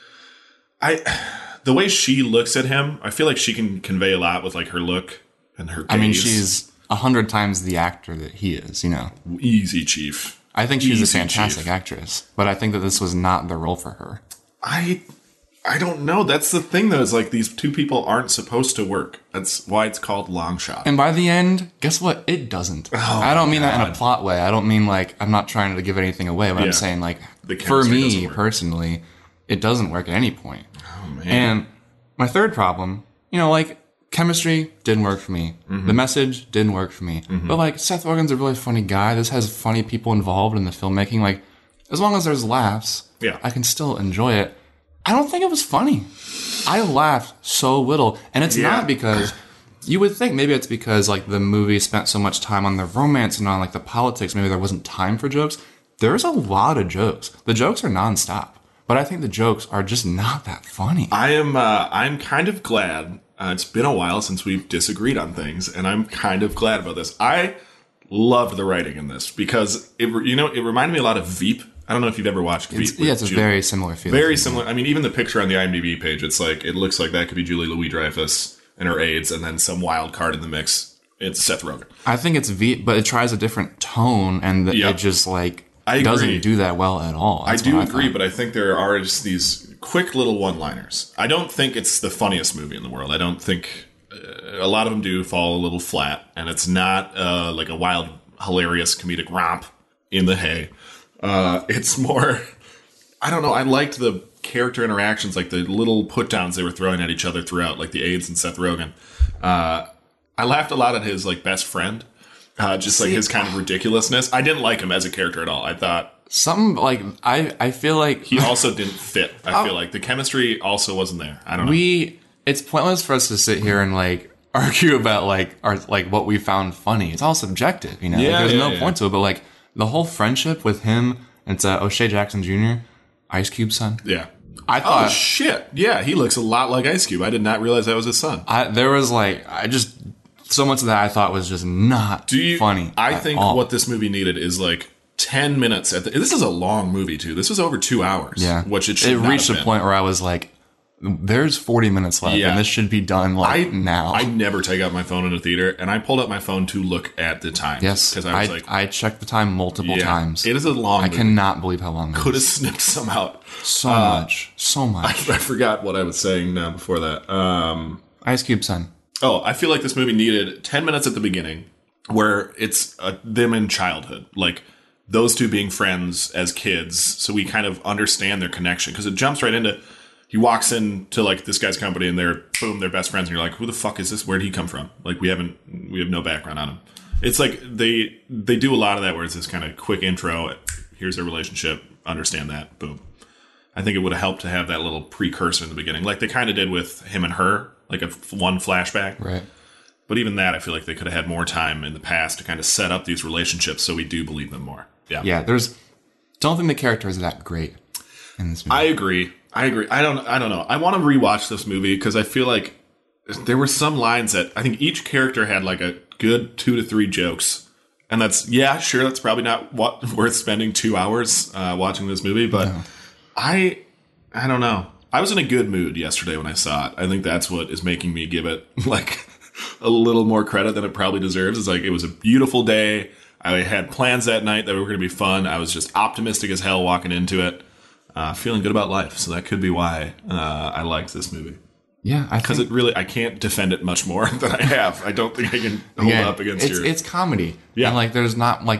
Speaker 2: The way she looks at him, I feel like she can convey a lot with, like, her look and her gaze.
Speaker 1: I mean, she's 100 times the actor that he is, you know.
Speaker 2: Easy, Chief.
Speaker 1: I think she's a fantastic actress, but I think that this was not the role for her.
Speaker 2: I don't know. That's the thing, though, is like these 2 people aren't supposed to work. That's why it's called Long Shot.
Speaker 1: And by the end, guess what? It doesn't. I don't mean that in a plot way. I don't mean, like, I'm not trying to give anything away, but I'm saying, like, for me personally, it doesn't work at any point.
Speaker 2: Oh, man.
Speaker 1: And my third problem, like, chemistry didn't work for me. The message didn't work for me. But like Seth Rogen's a really funny guy. This has funny people involved in the filmmaking. Like as long as there's laughs, I can still enjoy it. I don't think it was funny. I laughed so little, and it's not because you would think maybe it's because like the movie spent so much time on the romance and on like the politics. Maybe there wasn't time for jokes. There's a lot of jokes. The jokes are nonstop, but I think the jokes are just not that funny.
Speaker 2: I'm kind of glad. It's been a while since we've disagreed on things, and I'm kind of glad about this. I loved the writing in this because it reminded me a lot of Veep. I don't know if you've ever watched Veep.
Speaker 1: It's a very similar feeling.
Speaker 2: Very similar. I mean, even the picture on the IMDb page, it looks like that could be Julie Louis-Dreyfus and her aides, and then some wild card in the mix. It's Seth Rogen.
Speaker 1: I think it's Veep, but it tries a different tone, and it just like doesn't do that well at all.
Speaker 2: I do agree, but I think there are just these quick little one-liners. I don't think it's the funniest movie in the world. I don't think a lot of them do fall a little flat, and it's not like a wild, hilarious comedic romp in the hay. It's more, I don't know, I liked the character interactions, like the little put-downs they were throwing at each other throughout, like the aides and Seth Rogen. I laughed a lot at his like best friend, like his kind of ridiculousness. I didn't like him as a character at all. I thought
Speaker 1: something like I feel like
Speaker 2: he also didn't fit. I feel like the chemistry also wasn't there. I don't know.
Speaker 1: It's pointless for us to sit here and like argue about like what we found funny. It's all subjective, you know. There's no point to it, but like the whole friendship with him, it's O'Shea Jackson Jr., Ice Cube's son.
Speaker 2: Yeah.
Speaker 1: I thought,
Speaker 2: oh shit! Yeah, he looks a lot like Ice Cube. I did not realize that was his son.
Speaker 1: There was so much of that I thought was just not funny.
Speaker 2: I think what this movie needed is like 10 minutes. This is a long movie too. This was over 2 hours.
Speaker 1: Yeah,
Speaker 2: which it
Speaker 1: reached a point where I was like, "There's 40 minutes left, and this should be done now."
Speaker 2: I never take out my phone in a theater, and I pulled out my phone to look at the time.
Speaker 1: Yes, because I was I checked the time multiple times.
Speaker 2: It is a long movie.
Speaker 1: I cannot believe how long.
Speaker 2: Could have snipped some out.
Speaker 1: So much.
Speaker 2: I forgot what I was saying now before that.
Speaker 1: Ice Cube's son.
Speaker 2: Oh, I feel like this movie needed 10 minutes at the beginning where it's them in childhood. Like, those two being friends as kids, so we kind of understand their connection. Because it jumps right into... He walks into, like, this guy's company, and they're best friends, and you're like, who the fuck is this? Where'd he come from? Like, we have no background on him. It's like, they do a lot of that where it's this kind of quick intro. Here's their relationship. Understand that. Boom. I think it would have helped to have that little precursor in the beginning, like they kind of did with him and her, like one flashback.
Speaker 1: Right.
Speaker 2: But even that, I feel like they could have had more time in the past to kind of set up these relationships so we do believe them more. Yeah.
Speaker 1: Yeah. Don't think the character is that great in this movie.
Speaker 2: I agree. I don't know. I want to rewatch this movie because I feel like there were some lines that I think each character had like a good 2 to 3 jokes. And that's probably not worth spending 2 hours watching this movie, but no. I don't know. I was in a good mood yesterday when I saw it. I think that's what is making me give it like a little more credit than it probably deserves. It's like it was a beautiful day. I had plans that night that were going to be fun. I was just optimistic as hell walking into it, feeling good about life. So that could be why I liked this movie.
Speaker 1: Yeah,
Speaker 2: because I can't defend it much more than I have. I don't think I can hold up against
Speaker 1: it's comedy.
Speaker 2: Yeah,
Speaker 1: and like there's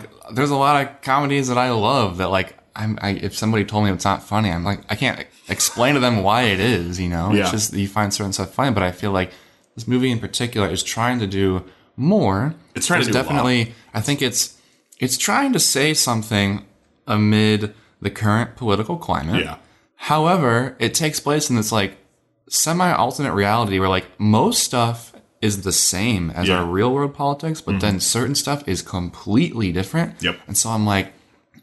Speaker 1: a lot of comedies that I love that like if somebody told me it's not funny, I'm like I can't explain to them why it is. You know, it's just you find certain stuff funny, but I feel like this movie in particular is trying to do more.
Speaker 2: It's trying to do
Speaker 1: definitely.
Speaker 2: A lot.
Speaker 1: I think it's trying to say something amid the current political climate.
Speaker 2: Yeah.
Speaker 1: However, it takes place in this like semi-alternate reality where like most stuff is the same as our real world politics, but then certain stuff is completely different.
Speaker 2: Yep.
Speaker 1: And so I'm like,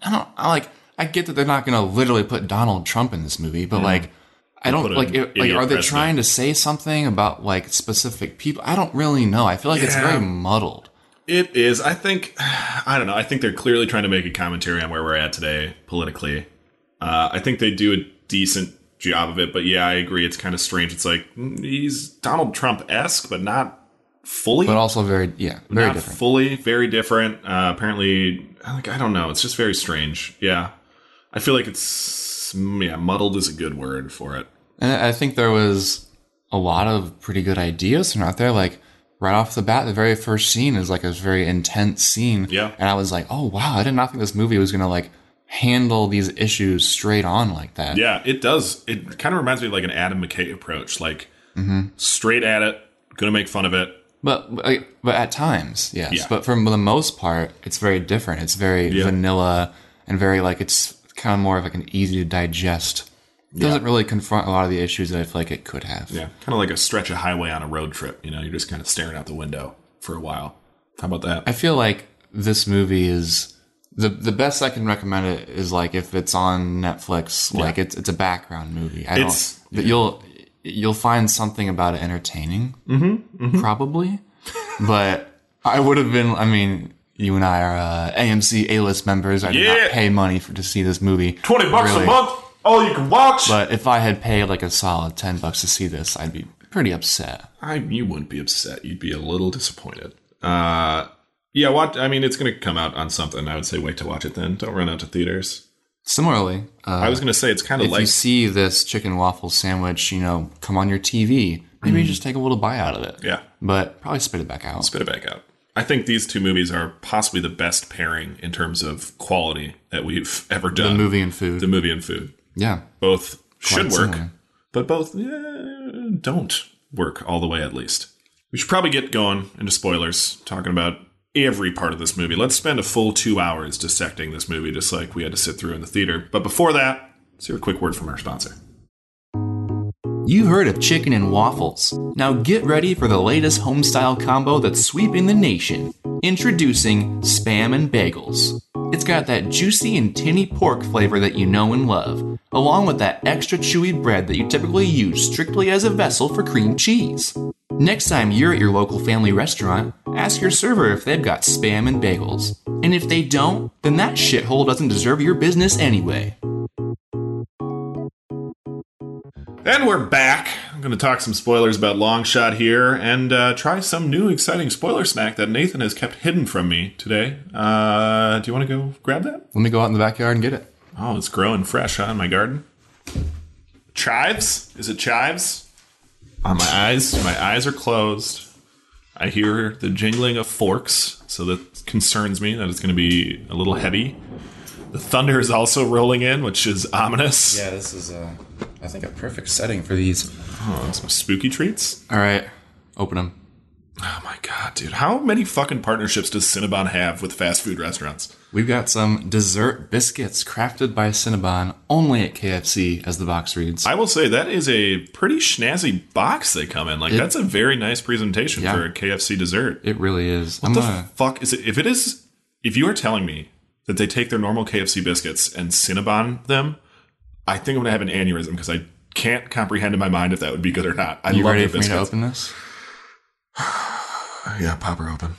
Speaker 1: I get that they're not going to literally put Donald Trump in this movie, but like, I don't like, are they trying to say something about like specific people? I don't really know. I feel like it's very muddled.
Speaker 2: It is. I think, I don't know. I think they're clearly trying to make a commentary on where we're at today politically. I think they do a decent job of it, but yeah, I agree. It's kind of strange. It's like he's Donald Trump-esque, but not fully.
Speaker 1: But also very different.
Speaker 2: Fully, very different. Apparently, I don't know. It's just very strange. Yeah, I feel like it's muddled is a good word for it.
Speaker 1: And I think there was a lot of pretty good ideas thrown out there. Like right off the bat, the very first scene is like a very intense scene.
Speaker 2: Yeah,
Speaker 1: and I was like, oh wow, I did not think this movie was gonna like handle these issues straight on like that.
Speaker 2: Yeah, it does. It kind of reminds me of like an Adam McKay approach, like straight at it, Gonna make fun of it.
Speaker 1: But at times, yes.
Speaker 2: Yeah.
Speaker 1: But for the most part, it's very different. It's very vanilla and very it's kind of more of an easy to digest. It doesn't really confront a lot of the issues that I feel like it could have.
Speaker 2: Yeah, kind of like a stretch of highway on a road trip. You're just kind of staring out the window for a while. How about that?
Speaker 1: I feel like this movie is the best I can recommend it is if it's on Netflix, it's a background movie. You'll find something about it entertaining, probably. But I would have been. I mean, you and I are AMC A-list members. I did not pay money to see this movie.
Speaker 2: $20 a month, all you can watch.
Speaker 1: But if I had paid a solid $10 to see this, I'd be pretty upset.
Speaker 2: You wouldn't be upset. You'd be a little disappointed. It's going to come out on something. I would say wait to watch it then. Don't run out to theaters.
Speaker 1: Similarly,
Speaker 2: I was going to say it's kind of
Speaker 1: if you see this chicken waffle sandwich, come on your TV, maybe you just take a little bite out of it.
Speaker 2: Yeah.
Speaker 1: But probably spit it back out.
Speaker 2: I think these two movies are possibly the best pairing in terms of quality that we've ever done.
Speaker 1: The movie and food.
Speaker 2: Yeah. Both should work,
Speaker 1: similar.
Speaker 2: but both don't work all the way at least. We should probably get going into spoilers, talking about every part of this movie. Let's spend a full 2 hours dissecting this movie, just like we had to sit through in the theater. But before that, let's hear a quick word from our sponsor.
Speaker 1: You've heard of chicken and waffles. Now get ready for the latest homestyle combo that's sweeping the nation. Introducing Spam and Bagels. It's got that juicy and tinny pork flavor that you know and love, along with that extra chewy bread that you typically use strictly as a vessel for cream cheese. Next time you're at your local family restaurant, ask your server if they've got Spam and Bagels. And if they don't, then that shithole doesn't deserve your business anyway.
Speaker 2: And we're back. I'm going to talk some spoilers about Long Shot here and try some new exciting spoiler snack that Nathan has kept hidden from me today. Do you want to go grab that?
Speaker 1: Let me go out in the backyard and get it.
Speaker 2: Oh, it's growing fresh, in my garden. Chives? Is it chives? On my eyes are closed. I hear the jingling of forks, so that concerns me that it's going to be a little heavy. The thunder is also rolling in, which is ominous.
Speaker 1: Yeah, this is, I think, a perfect setting for these.
Speaker 2: Oh, some spooky treats.
Speaker 1: All right, open them.
Speaker 2: Oh my god, dude. How many fucking partnerships does Cinnabon have with fast food restaurants?
Speaker 1: We've got some dessert biscuits crafted by Cinnabon only at KFC, as the box reads.
Speaker 2: I will say that is a pretty schnazzy box they come in. That's a very nice presentation for a KFC dessert.
Speaker 1: It really is.
Speaker 2: What the fuck is it? If you are telling me that they take their normal KFC biscuits and Cinnabon them, I think I'm going to have an aneurysm because I can't comprehend in my mind if that would be good or not. I
Speaker 1: you
Speaker 2: love
Speaker 1: ready
Speaker 2: the
Speaker 1: for
Speaker 2: biscuits.
Speaker 1: me to open this?
Speaker 2: Yeah, pop her open.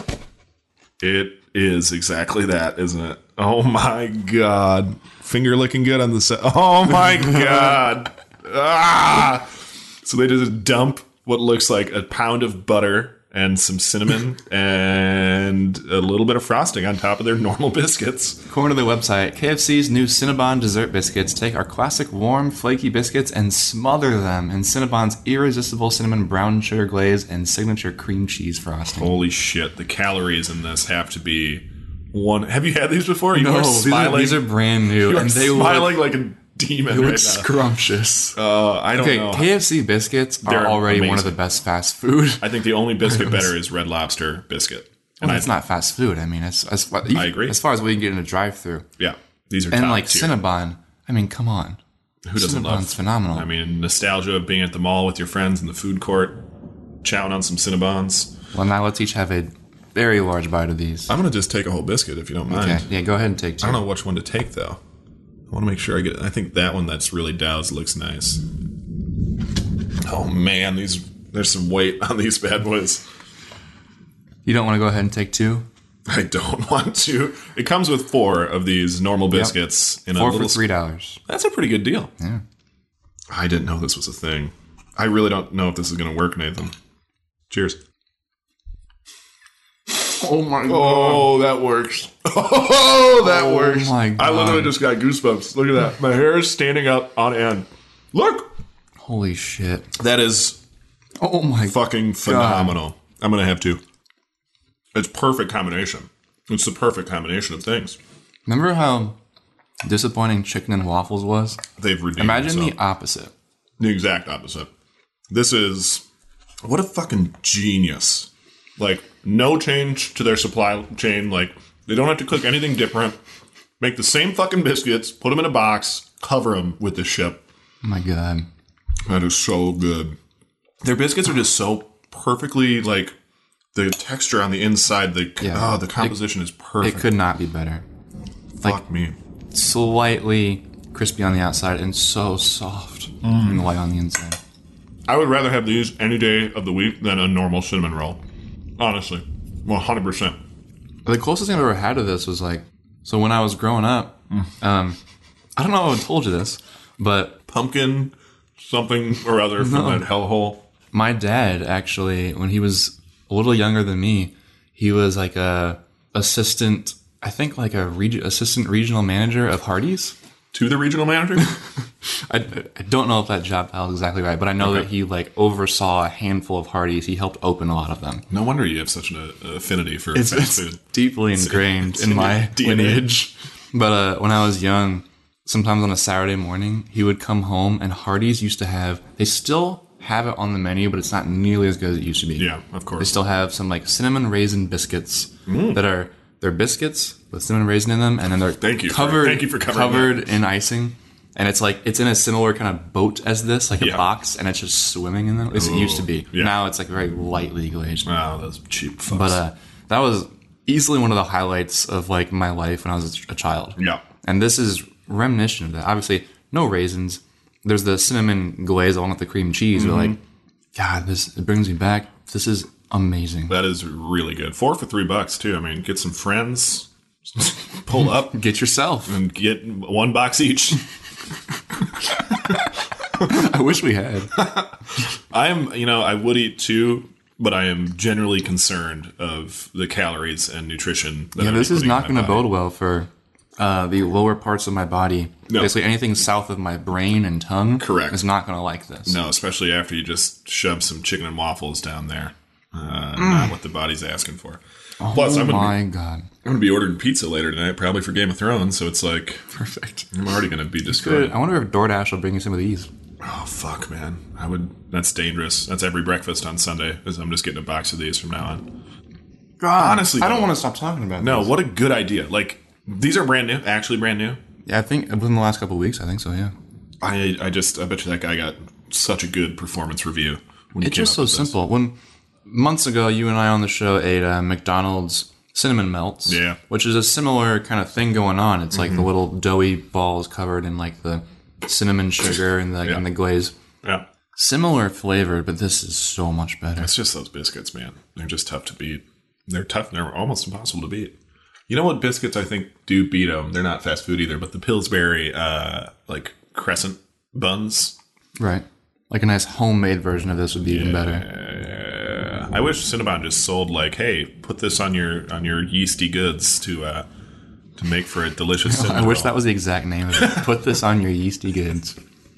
Speaker 2: It is exactly that, isn't it? Oh my god. Finger looking good on the set. Oh my god. Ah! So they just dump what looks like a pound of butter and some cinnamon and a little bit of frosting on top of their normal biscuits.
Speaker 1: According to the website, KFC's new Cinnabon dessert biscuits take our classic warm, flaky biscuits and smother them in Cinnabon's irresistible cinnamon brown sugar glaze and signature cream cheese frosting.
Speaker 2: Holy shit, the calories in this have to be one. Have you had these before? You
Speaker 1: no,
Speaker 2: are smiling.
Speaker 1: These are brand new.
Speaker 2: You are
Speaker 1: and they
Speaker 2: smiling like a demon right now.
Speaker 1: Scrumptious.
Speaker 2: I don't know.
Speaker 1: KFC biscuits
Speaker 2: They're
Speaker 1: are already
Speaker 2: amazing.
Speaker 1: one of the best fast food.
Speaker 2: I think the only biscuit better is Red Lobster biscuit.
Speaker 1: And it's not fast food. I mean, I
Speaker 2: agree.
Speaker 1: As far as we can get in a drive-through.
Speaker 2: Yeah, these are
Speaker 1: and
Speaker 2: top tier.
Speaker 1: Cinnabon. I mean, come on.
Speaker 2: Who doesn't love?
Speaker 1: Cinnabon's phenomenal.
Speaker 2: I mean, nostalgia of being at the mall with your friends in the food court, chowing on some Cinnabons.
Speaker 1: Well, now let's each have a very large bite of these.
Speaker 2: I'm going to just take a whole biscuit if you don't mind.
Speaker 1: Okay, yeah, go ahead and take two.
Speaker 2: I don't know which one to take, though. I want to make sure I get it. I think that one that's really doused looks nice. Oh, man, there's some weight on these bad boys.
Speaker 1: You don't want to go ahead and take two?
Speaker 2: I don't want to. It comes with 4 of these normal biscuits.
Speaker 1: Yep.
Speaker 2: In
Speaker 1: 4
Speaker 2: a little
Speaker 1: for $3.
Speaker 2: That's a pretty good deal.
Speaker 1: Yeah.
Speaker 2: I didn't know this was a thing. I really don't know if this is going to work, Nathan. Cheers.
Speaker 1: Oh my god.
Speaker 2: Oh, that works. Oh, that works.
Speaker 1: My god.
Speaker 2: I literally just got goosebumps. Look at that. My hair is standing up on end. Look.
Speaker 1: Holy shit.
Speaker 2: That is fucking phenomenal. I'm going to have 2. It's perfect combination. It's the perfect combination of things.
Speaker 1: Remember how disappointing chicken and waffles was?
Speaker 2: They've redeemed
Speaker 1: Imagine
Speaker 2: themselves.
Speaker 1: the opposite.
Speaker 2: The exact opposite. This is What a fucking genius. Like, no change to their supply chain. Like, they don't have to cook anything different. Make the same fucking biscuits, put them in a box, cover them with the ship.
Speaker 1: Oh my God.
Speaker 2: That is so good. Their biscuits are just so perfectly, like, the texture on the inside, the composition is perfect.
Speaker 1: It could not be better.
Speaker 2: Fuck me.
Speaker 1: Slightly crispy on the outside and so soft and light on the inside.
Speaker 2: I would rather have these any day of the week than a normal cinnamon roll. Honestly. 100%.
Speaker 1: The closest thing I've ever had to this was like, so when I was growing up, I don't know if I told you this, but
Speaker 2: Pumpkin something or other from that hellhole.
Speaker 1: my dad actually, when he was a little younger than me, he was like assistant regional manager of Hardee's.
Speaker 2: To the regional manager?
Speaker 1: I don't know if that job title is exactly right, but I know that he like oversaw a handful of Hardee's. He helped open a lot of them.
Speaker 2: No wonder you have such an affinity for fast food.
Speaker 1: Deeply ingrained in my lineage. But when I was young, sometimes on a Saturday morning, he would come home and Hardee's used to have, they still have it on the menu, but it's not nearly as good as it used to be.
Speaker 2: Yeah, of course.
Speaker 1: They still have some like cinnamon raisin biscuits that are, they're biscuits with cinnamon raisin in them, and then they're covered in icing. And it's like, it's in a similar kind of boat as this, like a box, and it's just swimming in them. At least it used to be. Yeah. Now it's like very lightly glazed.
Speaker 2: Wow, those cheap fucks.
Speaker 1: But that was easily one of the highlights of like my life when I was a child.
Speaker 2: Yeah.
Speaker 1: And this is reminiscent of that. Obviously, no raisins. There's the cinnamon glaze along with the cream cheese. But like, God, it brings me back. This is amazing.
Speaker 2: That is really good. 4 for $3 too. I mean, get some friends, pull up,
Speaker 1: get yourself,
Speaker 2: and get 1 box each.
Speaker 1: I wish we had.
Speaker 2: I would eat too, but I am generally concerned of the calories and nutrition.
Speaker 1: This is not going to bode well for the lower parts of my body.
Speaker 2: No.
Speaker 1: Basically, anything south of my brain and tongue
Speaker 2: Correct.
Speaker 1: is not going to like this.
Speaker 2: No, especially after you just shove some chicken and waffles down there. Not what the body's asking for. Plus, I'm going to be ordering pizza later tonight, probably for Game of Thrones, so it's like...
Speaker 1: Perfect.
Speaker 2: I'm already going to be destroyed.
Speaker 1: I wonder if DoorDash will bring you some of these.
Speaker 2: Oh, fuck, man. That's dangerous. That's every breakfast on Sunday, is I'm just getting a box of these from now on.
Speaker 1: God,
Speaker 2: honestly,
Speaker 1: I don't want to stop talking about
Speaker 2: this.
Speaker 1: This.
Speaker 2: What a good idea. Like, these are brand new, actually brand new.
Speaker 1: Yeah, I think within the last couple of weeks, I think so, yeah.
Speaker 2: I bet you that guy got such a good performance review.
Speaker 1: It's just so simple. When months ago, you and I on the show ate McDonald's cinnamon melts, which is a similar kind of thing going on. It's like the little doughy balls covered in like the cinnamon sugar and the glaze.
Speaker 2: Yeah.
Speaker 1: Similar flavor, but this is so much better.
Speaker 2: It's just those biscuits, man. They're just tough to beat. They're tough. They're almost impossible to beat. You know what biscuits I think do beat them? They're not fast food either, but the Pillsbury like crescent buns.
Speaker 1: Right. Like a nice homemade version of this would be even better.
Speaker 2: I wish Cinnabon just sold like, hey, put this on your yeasty goods to make for a delicious cinnamon
Speaker 1: I wish
Speaker 2: roll.
Speaker 1: that was the exact name of it. Put this on your yeasty goods.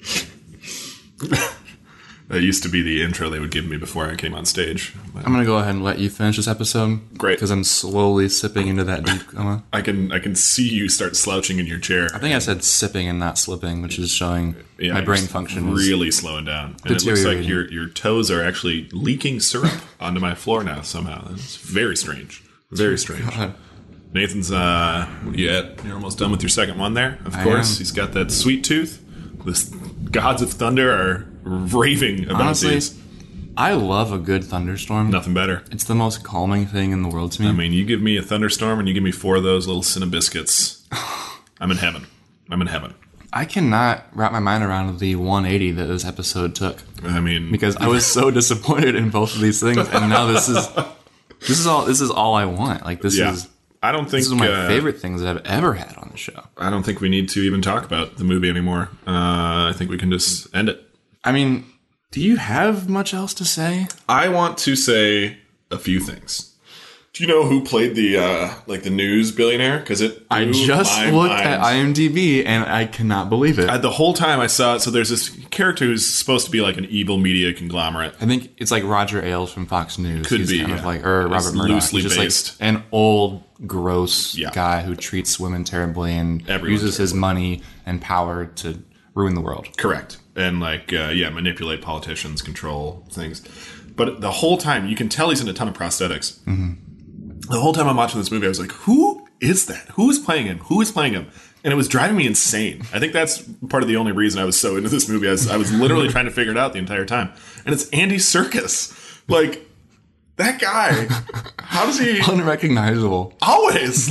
Speaker 2: That used to be the intro they would give me before I came on stage.
Speaker 1: I'm going to go ahead and let you finish this episode.
Speaker 2: Great.
Speaker 1: Because I'm slowly sipping into that deep coma.
Speaker 2: I can see you start slouching in your chair.
Speaker 1: I think I said sipping and not slipping, which is showing my brain function
Speaker 2: really slowing down. And it looks like your toes are actually leaking syrup onto my floor now somehow. It's very strange. Very strange. God. Nathan's, you're almost done with your second one there. Of course, he's got that sweet tooth. The gods of thunder are raving about these.
Speaker 1: I love a good thunderstorm.
Speaker 2: Nothing better.
Speaker 1: It's the most calming thing in the world to me.
Speaker 2: I mean, you give me a thunderstorm and you give me 4 of those little Cinnabiscuits. I'm in heaven. I'm in heaven.
Speaker 1: I cannot wrap my mind around the 180 that this episode took.
Speaker 2: I mean,
Speaker 1: because I was so disappointed in both of these things, and now this is all I want. Like this is.
Speaker 2: I don't think
Speaker 1: this is one of my favorite things that I've ever had on the show.
Speaker 2: I don't think we need to even talk about the movie anymore. I think we can just end it.
Speaker 1: I mean, do you have much else to say?
Speaker 2: I want to say a few things. Do you know who played the news billionaire? Because I
Speaker 1: just looked at IMDb and I cannot believe it.
Speaker 2: The whole time I saw it, so there's this character who's supposed to be like an evil media conglomerate.
Speaker 1: I think it's like Roger Ailes from Fox News.
Speaker 2: Could be,
Speaker 1: kind of like, or Robert Murdoch.
Speaker 2: Loosely
Speaker 1: just
Speaker 2: based.
Speaker 1: Like an old, gross guy who treats women terribly and uses his money and power to ruin the world.
Speaker 2: Correct. And manipulate politicians, control things. But the whole time, you can tell he's in a ton of prosthetics. The whole time I'm watching this movie, I was like, who is that? Who is playing him? Who is playing him? And it was driving me insane. I think that's part of the only reason I was so into this movie. I was literally trying to figure it out the entire time. And it's Andy Serkis. Like, that guy, how does he...
Speaker 1: Unrecognizable.
Speaker 2: Always.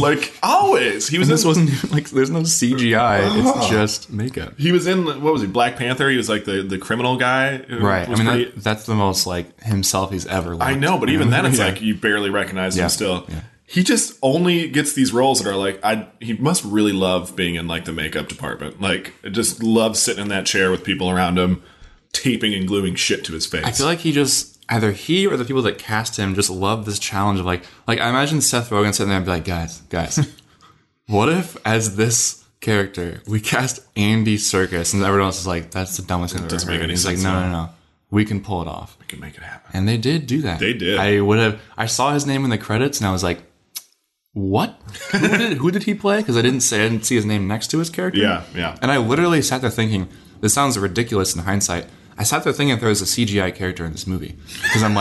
Speaker 2: He was
Speaker 1: this wasn't even, like, there's no CGI. It's just makeup.
Speaker 2: He was in, what was he, Black Panther? He was like the criminal guy.
Speaker 1: Right. I mean, that's the most like himself he's ever looked.
Speaker 2: I know, but even then it's like you barely recognize him still. Yeah. He just only gets these roles that are like, he must really love being in like the makeup department. Like, just loves sitting in that chair with people around him, taping and gluing shit to his face.
Speaker 1: I feel like either he or the people that cast him just love this challenge of like I imagine Seth Rogen sitting there and be like, guys, what if as this character we cast Andy Serkis? And everyone else is like, that's the dumbest thing I've ever heard. He's like, no, we can pull it off.
Speaker 2: We can make it happen.
Speaker 1: And they did do that.
Speaker 2: They did.
Speaker 1: I saw his name in the credits and I was like, what? Who did he play? Because I didn't see his name next to his character.
Speaker 2: Yeah.
Speaker 1: And I literally sat there thinking, this sounds ridiculous in hindsight. I sat there thinking if there was a CGI character in this movie. Because I'm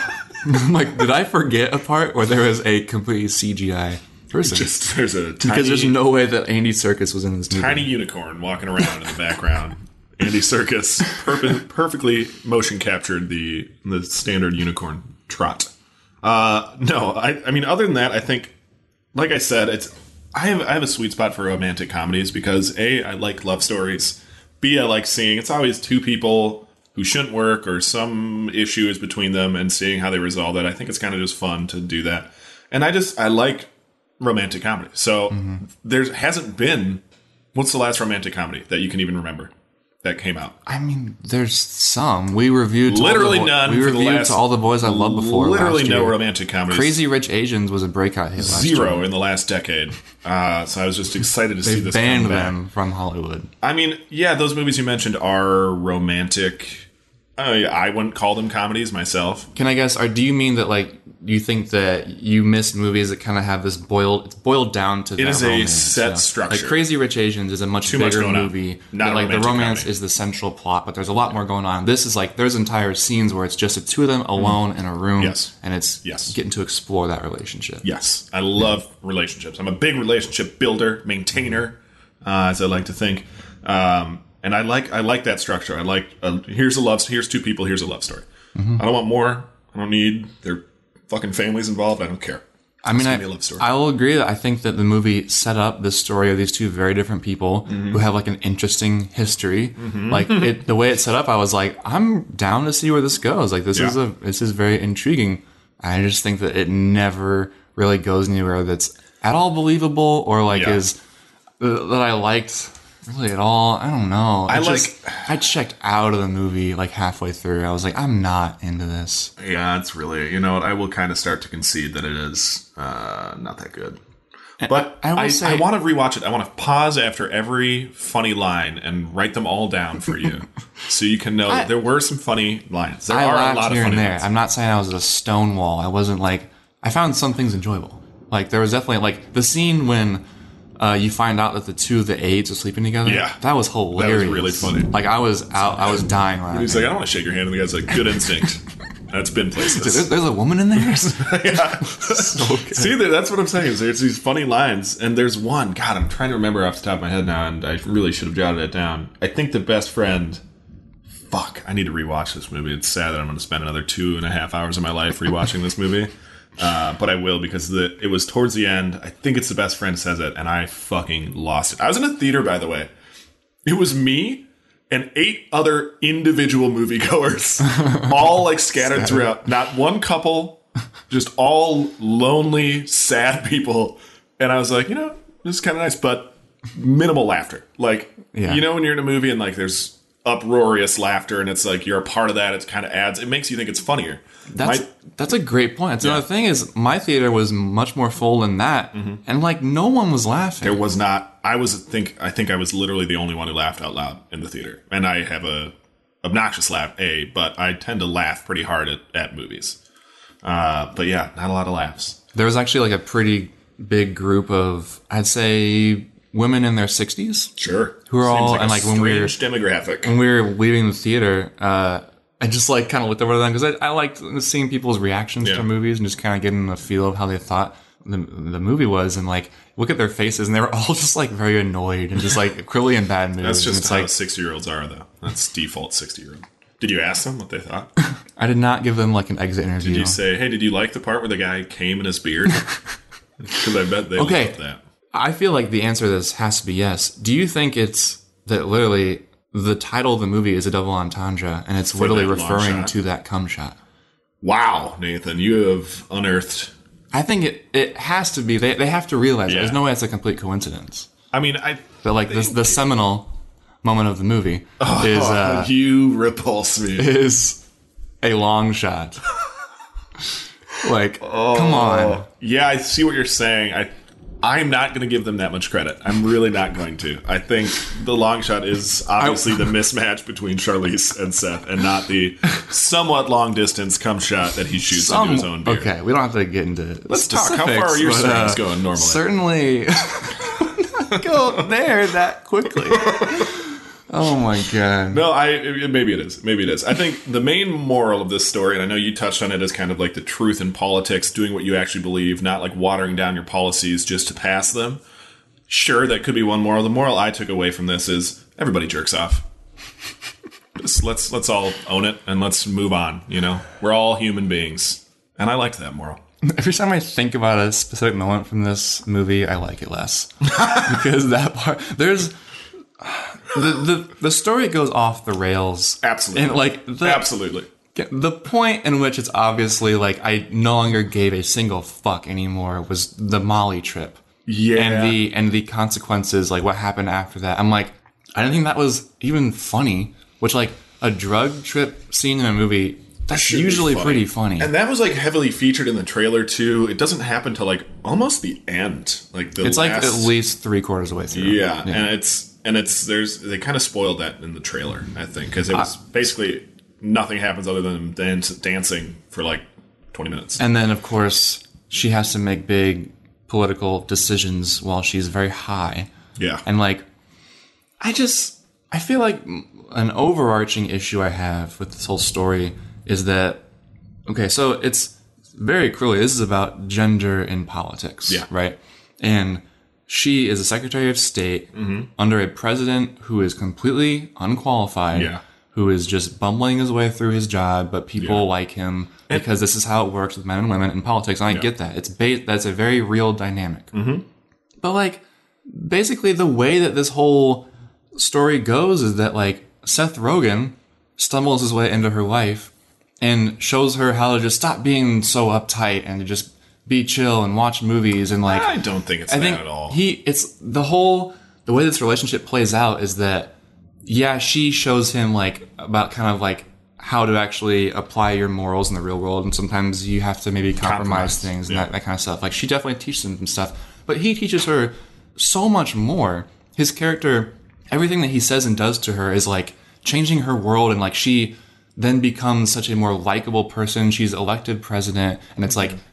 Speaker 1: like, did I forget a part where there was a completely CGI person? Because there's no way that Andy Serkis was in this movie.
Speaker 2: Tiny unicorn walking around in the background. Andy Serkis perfectly motion captured the standard unicorn trot. No, I mean, other than that, I think, like I said, I have a sweet spot for romantic comedies because A, I like love stories. B, I like seeing it's always two people who shouldn't work or some issue is between them and seeing how they resolve that. I think it's kind of just fun to do that. And I like romantic comedy. So there hasn't been, what's the last romantic comedy that you can even remember that came out?
Speaker 1: I mean, there's some. We reviewed
Speaker 2: literally none.
Speaker 1: We reviewed To All the Boys I Loved Before.
Speaker 2: Literally no romantic comedies.
Speaker 1: Crazy Rich Asians was a breakout hit last year.
Speaker 2: Zero in the last decade. So I was just excited to see this.
Speaker 1: They banned them from Hollywood.
Speaker 2: I mean, yeah, those movies you mentioned are romantic. I wouldn't call them comedies myself.
Speaker 1: Can I guess? Do you mean that like you think that you miss movies that kind of have this boiled down to?
Speaker 2: It is
Speaker 1: romance,
Speaker 2: a set structure.
Speaker 1: Like Crazy Rich Asians is a much bigger movie. Not like the romance is the central plot, but there's a lot more going on. This is like there's entire scenes where it's just the two of them alone in a room, and it's getting to explore that relationship.
Speaker 2: Yes, I love relationships. I'm a big relationship builder, maintainer, as I like to think. And I like that structure. I like here's two people, here's a love story. I don't want more. I don't need their fucking families involved. I don't care.
Speaker 1: I mean, I will agree that I think that the movie set up this story of these two very different people who have like an interesting history. Like the way it's set up, I was like, I'm down to see where this goes. Like this is very intriguing. I just think that it never really goes anywhere that's at all believable or like is that I liked. Really at all? I don't know. I checked out of the movie like halfway through. I was like, I'm not into this.
Speaker 2: Yeah, it's really, you know what? I will kind of start to concede that it is not that good. But I want to rewatch it. I want to pause after every funny line and write them all down for you, so you can know there were some funny lines. There are a lot of funny lines.
Speaker 1: I'm not saying I was a stonewall. I wasn't like I found some things enjoyable. Like there was definitely like the scene when. You find out that the two of the aides are sleeping together.
Speaker 2: Yeah.
Speaker 1: That was hilarious.
Speaker 2: That was really funny.
Speaker 1: Like, I was dying laughing.
Speaker 2: He's like, I don't want to shake your hand. And the guy's like, good instinct. That's been places.
Speaker 1: There's a woman in there?
Speaker 2: Yeah. So good. See, that's what I'm saying. There's these funny lines. And there's one. God, I'm trying to remember off the top of my head now. And I really should have jotted it down. I think the best friend... Fuck. I need to rewatch this movie. It's sad that I'm going to spend another 2.5 hours of my life rewatching this movie. But I will because it was towards the end. I think it's the best friend says it, and I fucking lost it. I was in a theater, by the way. It was me and 8 other individual moviegoers, all like scattered throughout. Not one couple, just all lonely, sad people. And I was like, this is kind of nice, but minimal laughter. Like, you know, when you're in a movie and like there's uproarious laughter and it's like you're a part of that, it kind of adds, it makes you think it's funnier.
Speaker 1: That's a great point. That's another thing is my theater was much more full than that, and like no one was laughing.
Speaker 2: There was not. I think I was literally the only one who laughed out loud in the theater, and I have a obnoxious laugh, but I tend to laugh pretty hard at movies. But yeah, not a lot of laughs.
Speaker 1: There was actually like a pretty big group of, I'd say, women in their 60s.
Speaker 2: Sure.
Speaker 1: Who are all, and like when we were
Speaker 2: demographic.
Speaker 1: When we were leaving the theater, I just like kind of looked over them because I liked seeing people's reactions to movies and just kind of getting a feel of how they thought the movie was, and like look at their faces and they were all just like very annoyed and just like clearly in bad moods.
Speaker 2: That's just how
Speaker 1: like
Speaker 2: 60-year-olds are, though. That's default 60-year-old. Did you ask them what they thought?
Speaker 1: I did not give them like an exit interview.
Speaker 2: Did you say, hey, did you like the part where the guy came in his beard? Because I bet they loved that.
Speaker 1: I feel like the answer to this has to be yes. Do you think it's that literally the title of the movie is a double entendre and it's literally referring to that cum shot?
Speaker 2: Wow, Nathan, you have unearthed.
Speaker 1: I think it has to be. They have to realize it. There's no way it's a complete coincidence.
Speaker 2: I mean,
Speaker 1: but like the seminal moment of the movie is
Speaker 2: you repulse me.
Speaker 1: Is a long shot. Like, come on.
Speaker 2: Yeah, I see what you're saying. I'm not going to give them that much credit. I'm really not going to. I think the long shot is obviously the mismatch between Charlize and Seth, and not the somewhat long distance cum shot that he shoots into his own beard.
Speaker 1: Okay, we don't have to get into
Speaker 2: Let's talk. How far are your strings going normally?
Speaker 1: Certainly not go there that quickly. Oh my god.
Speaker 2: No, maybe it is. Maybe it is. I think the main moral of this story, and I know you touched on it as kind of like the truth in politics, doing what you actually believe, not like watering down your policies just to pass them. Sure, that could be one moral. The moral I took away from this is everybody jerks off. Just let's all own it and let's move on, you know? We're all human beings. And I liked that moral.
Speaker 1: Every time I think about a specific moment from this movie, I like it less. Because that part there's the story goes off the rails.
Speaker 2: Absolutely.
Speaker 1: And like
Speaker 2: absolutely.
Speaker 1: The point in which it's obviously like I no longer gave a single fuck anymore was the Molly trip.
Speaker 2: Yeah.
Speaker 1: And the consequences, like what happened after that. I'm like, I didn't think that was even funny. Which like a drug trip scene in a movie, that's usually pretty funny.
Speaker 2: And that was like heavily featured in the trailer too. It doesn't happen till like almost the end. Like it's
Speaker 1: like at least 3/4 of the way through.
Speaker 2: Yeah. And it's they kind of spoiled that in the trailer, I think, because it was basically nothing happens other than dancing for like 20 minutes.
Speaker 1: And then of course she has to make big political decisions while she's very high.
Speaker 2: Yeah.
Speaker 1: And like I feel like an overarching issue I have with this whole story is that, okay, so it's very clearly, this is about gender in politics, right? And she is a Secretary of State under a president who is completely unqualified, who is just bumbling his way through his job, but people like him because this is how it works with men and women in politics, and I get that. That's a very real dynamic. But like, basically the way that this whole story goes is that like Seth Rogen stumbles his way into her life and shows her how to just stop being so uptight and to just be chill and watch movies and like
Speaker 2: I don't think it's that at all.
Speaker 1: It's the way this relationship plays out is that she shows him like about kind of like how to actually apply your morals in the real world, and sometimes you have to maybe compromise things and that kind of stuff. Like she definitely teaches him some stuff, but he teaches her so much more. His character, everything that he says and does to her is like changing her world, and like she then becomes such a more likable person. She's elected president, and it's like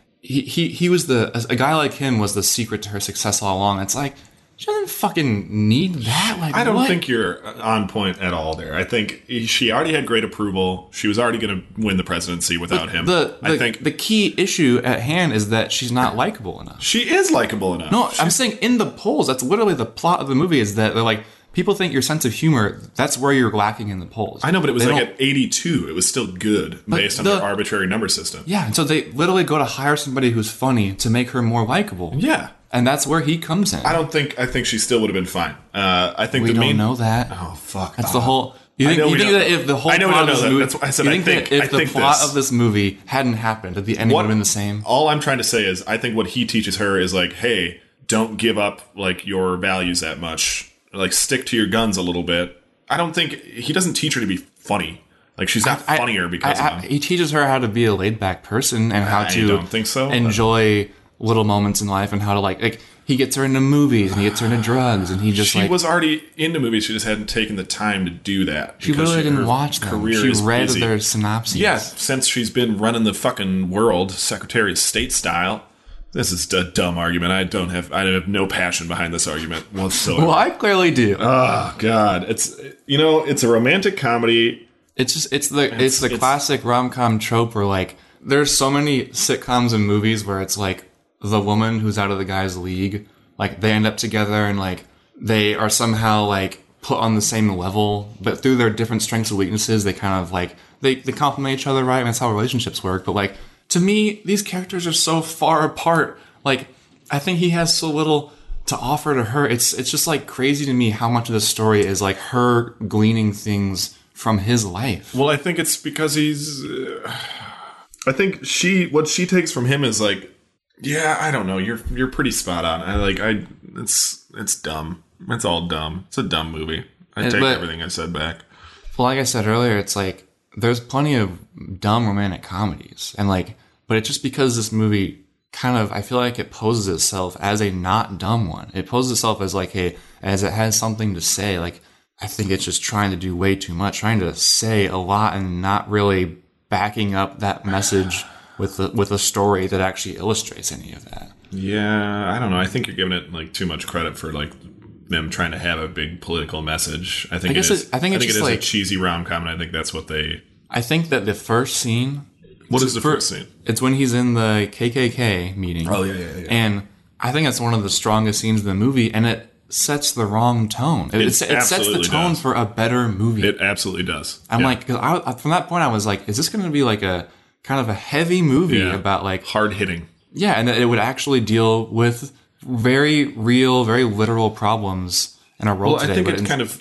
Speaker 1: he was a guy like him was the secret to her success all along. It's like she doesn't fucking need that. Like
Speaker 2: I don't think you're on point at all there. I think she already had great approval. She was already going to win the presidency without him. I think
Speaker 1: the key issue at hand is that she's not likable enough.
Speaker 2: She is likable enough.
Speaker 1: No, I'm saying in the polls, that's literally the plot of the movie is that they're like, people think your sense of humor, that's where you're lacking in the polls.
Speaker 2: I know, but it was at 82. It was still good based on their arbitrary number system.
Speaker 1: Yeah, and so they literally go to hire somebody who's funny to make her more likable.
Speaker 2: Yeah.
Speaker 1: And that's where he comes in.
Speaker 2: I think she still would have been fine. I think
Speaker 1: we don't know that.
Speaker 2: Oh, fuck.
Speaker 1: That's the whole... You think that if the whole plot of this movie...
Speaker 2: That's what I said. If
Speaker 1: the plot of this movie hadn't happened, the ending would have been the same?
Speaker 2: All I'm trying to say is I think what he teaches her is like, hey, don't give up like your values that much. Like, stick to your guns a little bit. I don't think... He doesn't teach her to be funny. Like, she's not funnier because of him.
Speaker 1: He teaches her how to be a laid-back person and how to
Speaker 2: don't think so.
Speaker 1: Enjoy little moments in life and how to, like... He gets her into movies and he gets her into drugs and he just
Speaker 2: She was already into movies. She just hadn't taken the time to do that.
Speaker 1: She literally didn't watch them. She read their synopses.
Speaker 2: Yeah, since she's been running the fucking world, Secretary of State style. This is a dumb argument. I have no passion behind this argument whatsoever.
Speaker 1: Well, I clearly do.
Speaker 2: Oh, God. It's a romantic comedy.
Speaker 1: it's the classic rom-com trope where like there's so many sitcoms and movies where it's like the woman who's out of the guy's league, like they end up together and like they are somehow like put on the same level, but through their different strengths and weaknesses, they kind of like they complement each other, right? And that's how relationships work. But like to me, these characters are so far apart. Like I think he has so little to offer to her. It's just like crazy to me how much of the story is like her gleaning things from his life.
Speaker 2: Well, I think it's because he's. I think what she takes from him is like, yeah, I don't know. You're pretty spot on. It's dumb. It's all dumb. It's a dumb movie. I take everything I said back.
Speaker 1: Well, like I said earlier, it's like there's plenty of dumb romantic comedies, and like, but it's just because this movie kind of, I feel like it poses itself as a not dumb one. It poses itself as like as it has something to say. Like I think it's just trying to do way too much, trying to say a lot and not really backing up that message with a story that actually illustrates any of that.
Speaker 2: Yeah, I don't know. I think you're giving it like too much credit for like them trying to have a big political message. I think it is like a cheesy rom-com, and I think that's what they.
Speaker 1: I think that the first scene.
Speaker 2: What is the first scene?
Speaker 1: It's when he's in the KKK meeting.
Speaker 2: Oh, yeah.
Speaker 1: And I think that's one of the strongest scenes in the movie, and it sets the wrong tone. It sets the tone for a better movie.
Speaker 2: It absolutely does.
Speaker 1: I'm like, cause from that point, I was like, is this going to be like a kind of a heavy movie about like...
Speaker 2: hard hitting.
Speaker 1: Yeah, and it would actually deal with very real, very literal problems in our world today.
Speaker 2: I think it kind of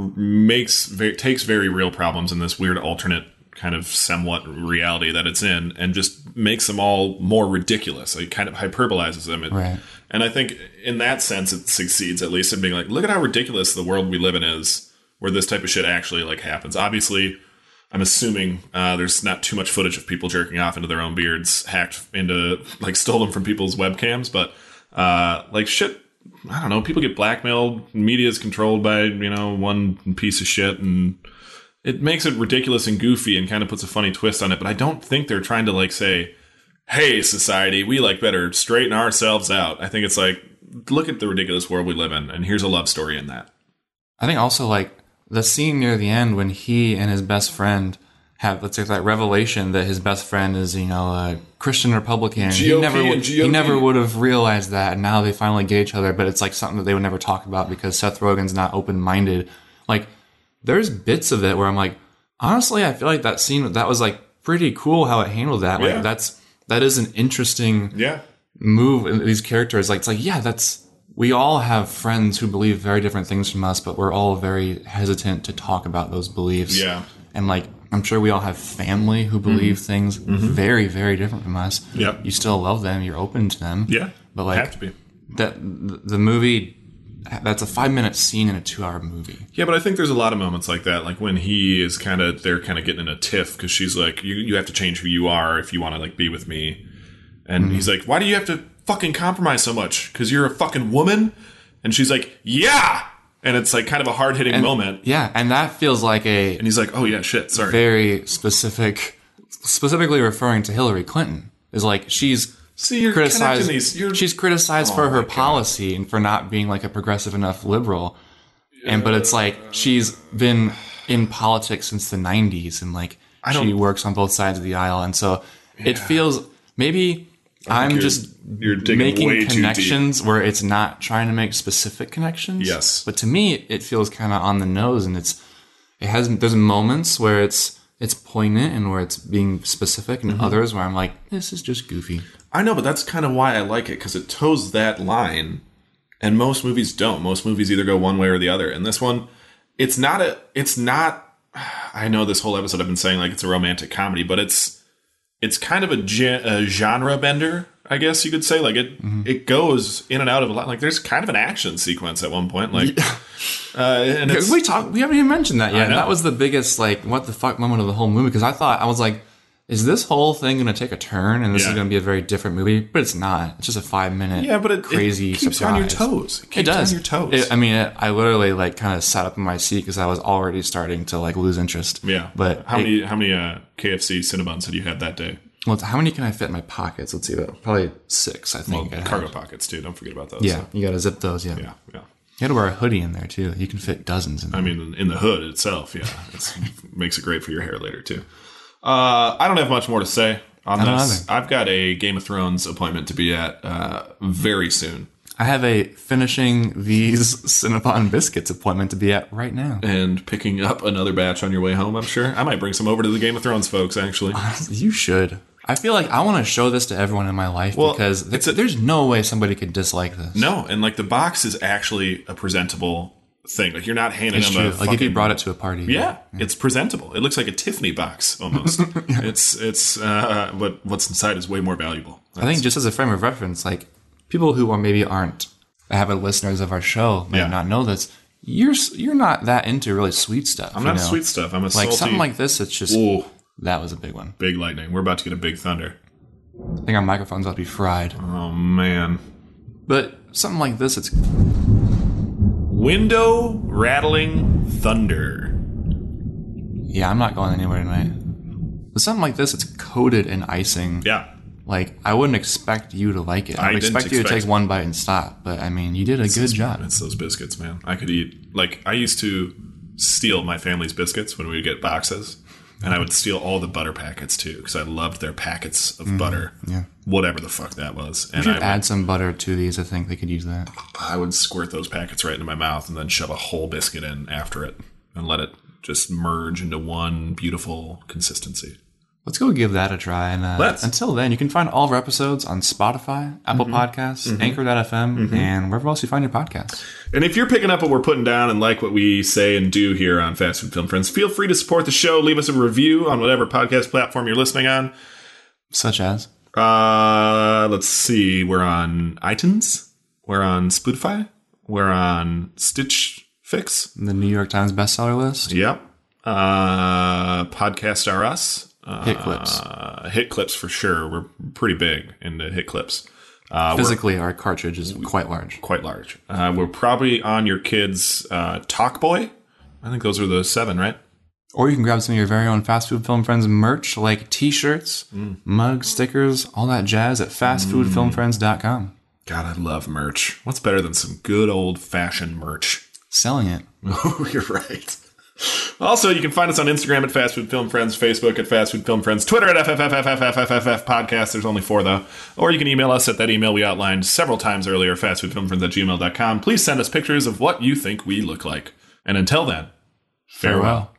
Speaker 2: takes very real problems in this weird alternate kind of somewhat reality that it's in and just makes them all more ridiculous. It kind of hyperbolizes them.
Speaker 1: Right.
Speaker 2: And I think in that sense it succeeds, at least in being like, look at how ridiculous the world we live in is, where this type of shit actually like happens. Obviously, I'm assuming there's not too much footage of people jerking off into their own beards, hacked into, like, stolen from people's webcams, but like shit, I don't know, people get blackmailed, media is controlled by, one piece of shit, and it makes it ridiculous and goofy and kind of puts a funny twist on it, but I don't think they're trying to like say, hey, society, we like better straighten ourselves out. I think it's like, look at the ridiculous world we live in, and here's a love story in that.
Speaker 1: I think also like the scene near the end when he and his best friend have, let's say, that revelation that his best friend is, a Christian Republican. He never would have realized that, and now they finally get each other, but it's like something that they would never talk about because Seth Rogen's not open-minded. Like, there's bits of it where I'm like, honestly, I feel like that scene, that was like pretty cool how it handled that.
Speaker 2: Yeah.
Speaker 1: Like that is an interesting move in these characters. Like, it's like, we all have friends who believe very different things from us, but we're all very hesitant to talk about those beliefs.
Speaker 2: Yeah.
Speaker 1: And like, I'm sure we all have family who believe things very, very different from us.
Speaker 2: Yep.
Speaker 1: You still love them. You're open to them.
Speaker 2: Yeah.
Speaker 1: But like,
Speaker 2: have to be.
Speaker 1: The movie, that's a 5-minute scene in a 2-hour movie.
Speaker 2: Yeah, but I think there's a lot of moments like that, like when they're kind of getting in a tiff because she's like, you have to change who you are if you want to like be with me. And he's like, why do you have to fucking compromise so much? Because you're a fucking woman? And she's like, yeah! And it's like kind of a hard-hitting moment.
Speaker 1: Yeah, and that feels like
Speaker 2: And he's like, oh yeah, shit, sorry.
Speaker 1: Very specifically referring to Hillary Clinton. Is like, she's...
Speaker 2: See, you're
Speaker 1: criticized.
Speaker 2: She's
Speaker 1: criticized for her policy and for not being like a progressive enough liberal, but it's like she's been in politics since the 90s, and like she works on both sides of the aisle, and so it feels maybe I'm just making connections where it's not trying to make specific connections.
Speaker 2: Yes,
Speaker 1: but to me it feels kind of on the nose, and there's moments where it's poignant and where it's being specific, and others where I'm like, this is just goofy.
Speaker 2: I know, but that's kind of why I like it, because it toes that line, and most movies don't. Most movies either go one way or the other. And this one, it's not, I know this whole episode I've been saying like it's a romantic comedy, but it's kind of a genre bender, I guess you could say. Like it goes in and out of a lot. Like there's kind of an action sequence at one point. Like, and
Speaker 1: we haven't even mentioned that yet. That was the biggest like what the fuck moment of the whole movie, because I was like, is this whole thing going to take a turn and this is going to be a very different movie? But it's not. It's just a 5-minute crazy
Speaker 2: it keeps
Speaker 1: surprise.
Speaker 2: You on your toes.
Speaker 1: It does.
Speaker 2: On your toes.
Speaker 1: I literally like kind of sat up in my seat because I was already starting to like lose interest.
Speaker 2: Yeah.
Speaker 1: But
Speaker 2: how many KFC Cinnabons had you had that day?
Speaker 1: Well, how many can I fit in my pockets? Let's see. Probably 6, I think.
Speaker 2: Well, cargo pockets too. Don't forget about those.
Speaker 1: Yeah. So. You got to zip those. Yeah.
Speaker 2: Yeah.
Speaker 1: You had to wear a hoodie in there, too. You can fit dozens in there.
Speaker 2: I mean, in the hood itself, yeah. It makes it great for your hair later, too. I don't have much more to say on this. I've got a Game of Thrones appointment to be at very soon.
Speaker 1: I have a finishing these Cinnabon biscuits appointment to be at right now.
Speaker 2: And picking up another batch on your way home, I'm sure. I might bring some over to the Game of Thrones folks, actually.
Speaker 1: You should. I feel like I want to show this to everyone in my life because there's no way somebody could dislike this.
Speaker 2: No, and like the box is actually a presentable thing. Like you're not handing them a
Speaker 1: like if you brought it to a party.
Speaker 2: Yeah, it's presentable. It looks like a Tiffany box almost. But what's inside is way more valuable.
Speaker 1: I think just as a frame of reference, like people who aren't avid listeners of our show may not know this. You're not that into really sweet stuff.
Speaker 2: I'm not sweet stuff. I'm a
Speaker 1: like
Speaker 2: salty.
Speaker 1: Something like this. It's just.
Speaker 2: Ooh.
Speaker 1: That was a big one.
Speaker 2: Big lightning. We're about to get a big thunder.
Speaker 1: I think our microphone's about to be fried.
Speaker 2: Oh, man.
Speaker 1: But something like this, it's...
Speaker 2: Window rattling thunder.
Speaker 1: Yeah, I'm not going anywhere tonight. But something like this, it's coated in icing.
Speaker 2: Yeah.
Speaker 1: Like, I wouldn't expect you to like it. I would expect you to take one bite and stop. But, I mean, you did a good job.
Speaker 2: It's those biscuits, man. I could eat... Like, I used to steal my family's biscuits when we would get boxes. And I would steal all the butter packets, too, because I loved their packets of butter. Yeah. Whatever the fuck that was.
Speaker 1: And I would add some butter to these. I think they could use that.
Speaker 2: I would squirt those packets right into my mouth and then shove a whole biscuit in after it and let it just merge into one beautiful consistency.
Speaker 1: Let's go give that a try. And until then, you can find all of our episodes on Spotify, Apple Podcasts, Anchor.fm, and wherever else you find your podcasts.
Speaker 2: And if you're picking up what we're putting down and like what we say and do here on Fast Food Film Friends, feel free to support the show. Leave us a review on whatever podcast platform you're listening on.
Speaker 1: Such as?
Speaker 2: Let's see. We're on iTunes. We're on Spotify. We're on Stitch Fix.
Speaker 1: The New York Times bestseller list.
Speaker 2: Yep. Podcast R Us.
Speaker 1: Hit clips.
Speaker 2: Hit clips for sure. We're pretty big into hit clips.
Speaker 1: Physically, our cartridge is quite large.
Speaker 2: Quite large. We're probably on your kids' Talkboy. I think those are the 7, right?
Speaker 1: Or you can grab some of your very own Fast Food Film Friends merch, like t-shirts, mugs, stickers, all that jazz at fastfoodfilmfriends.com.
Speaker 2: God, I love merch. What's better than some good old-fashioned merch?
Speaker 1: Selling it.
Speaker 2: Oh, you're right. Also, you can find us on Instagram at Fast Food Film Friends, Facebook at Fast Food Film Friends, Twitter at FFFFFFFF Podcast. There's only 4, though. Or you can email us at that email we outlined several times earlier, fastfoodfilmfriends@gmail.com. Please send us pictures of what you think we look like. And until then, farewell.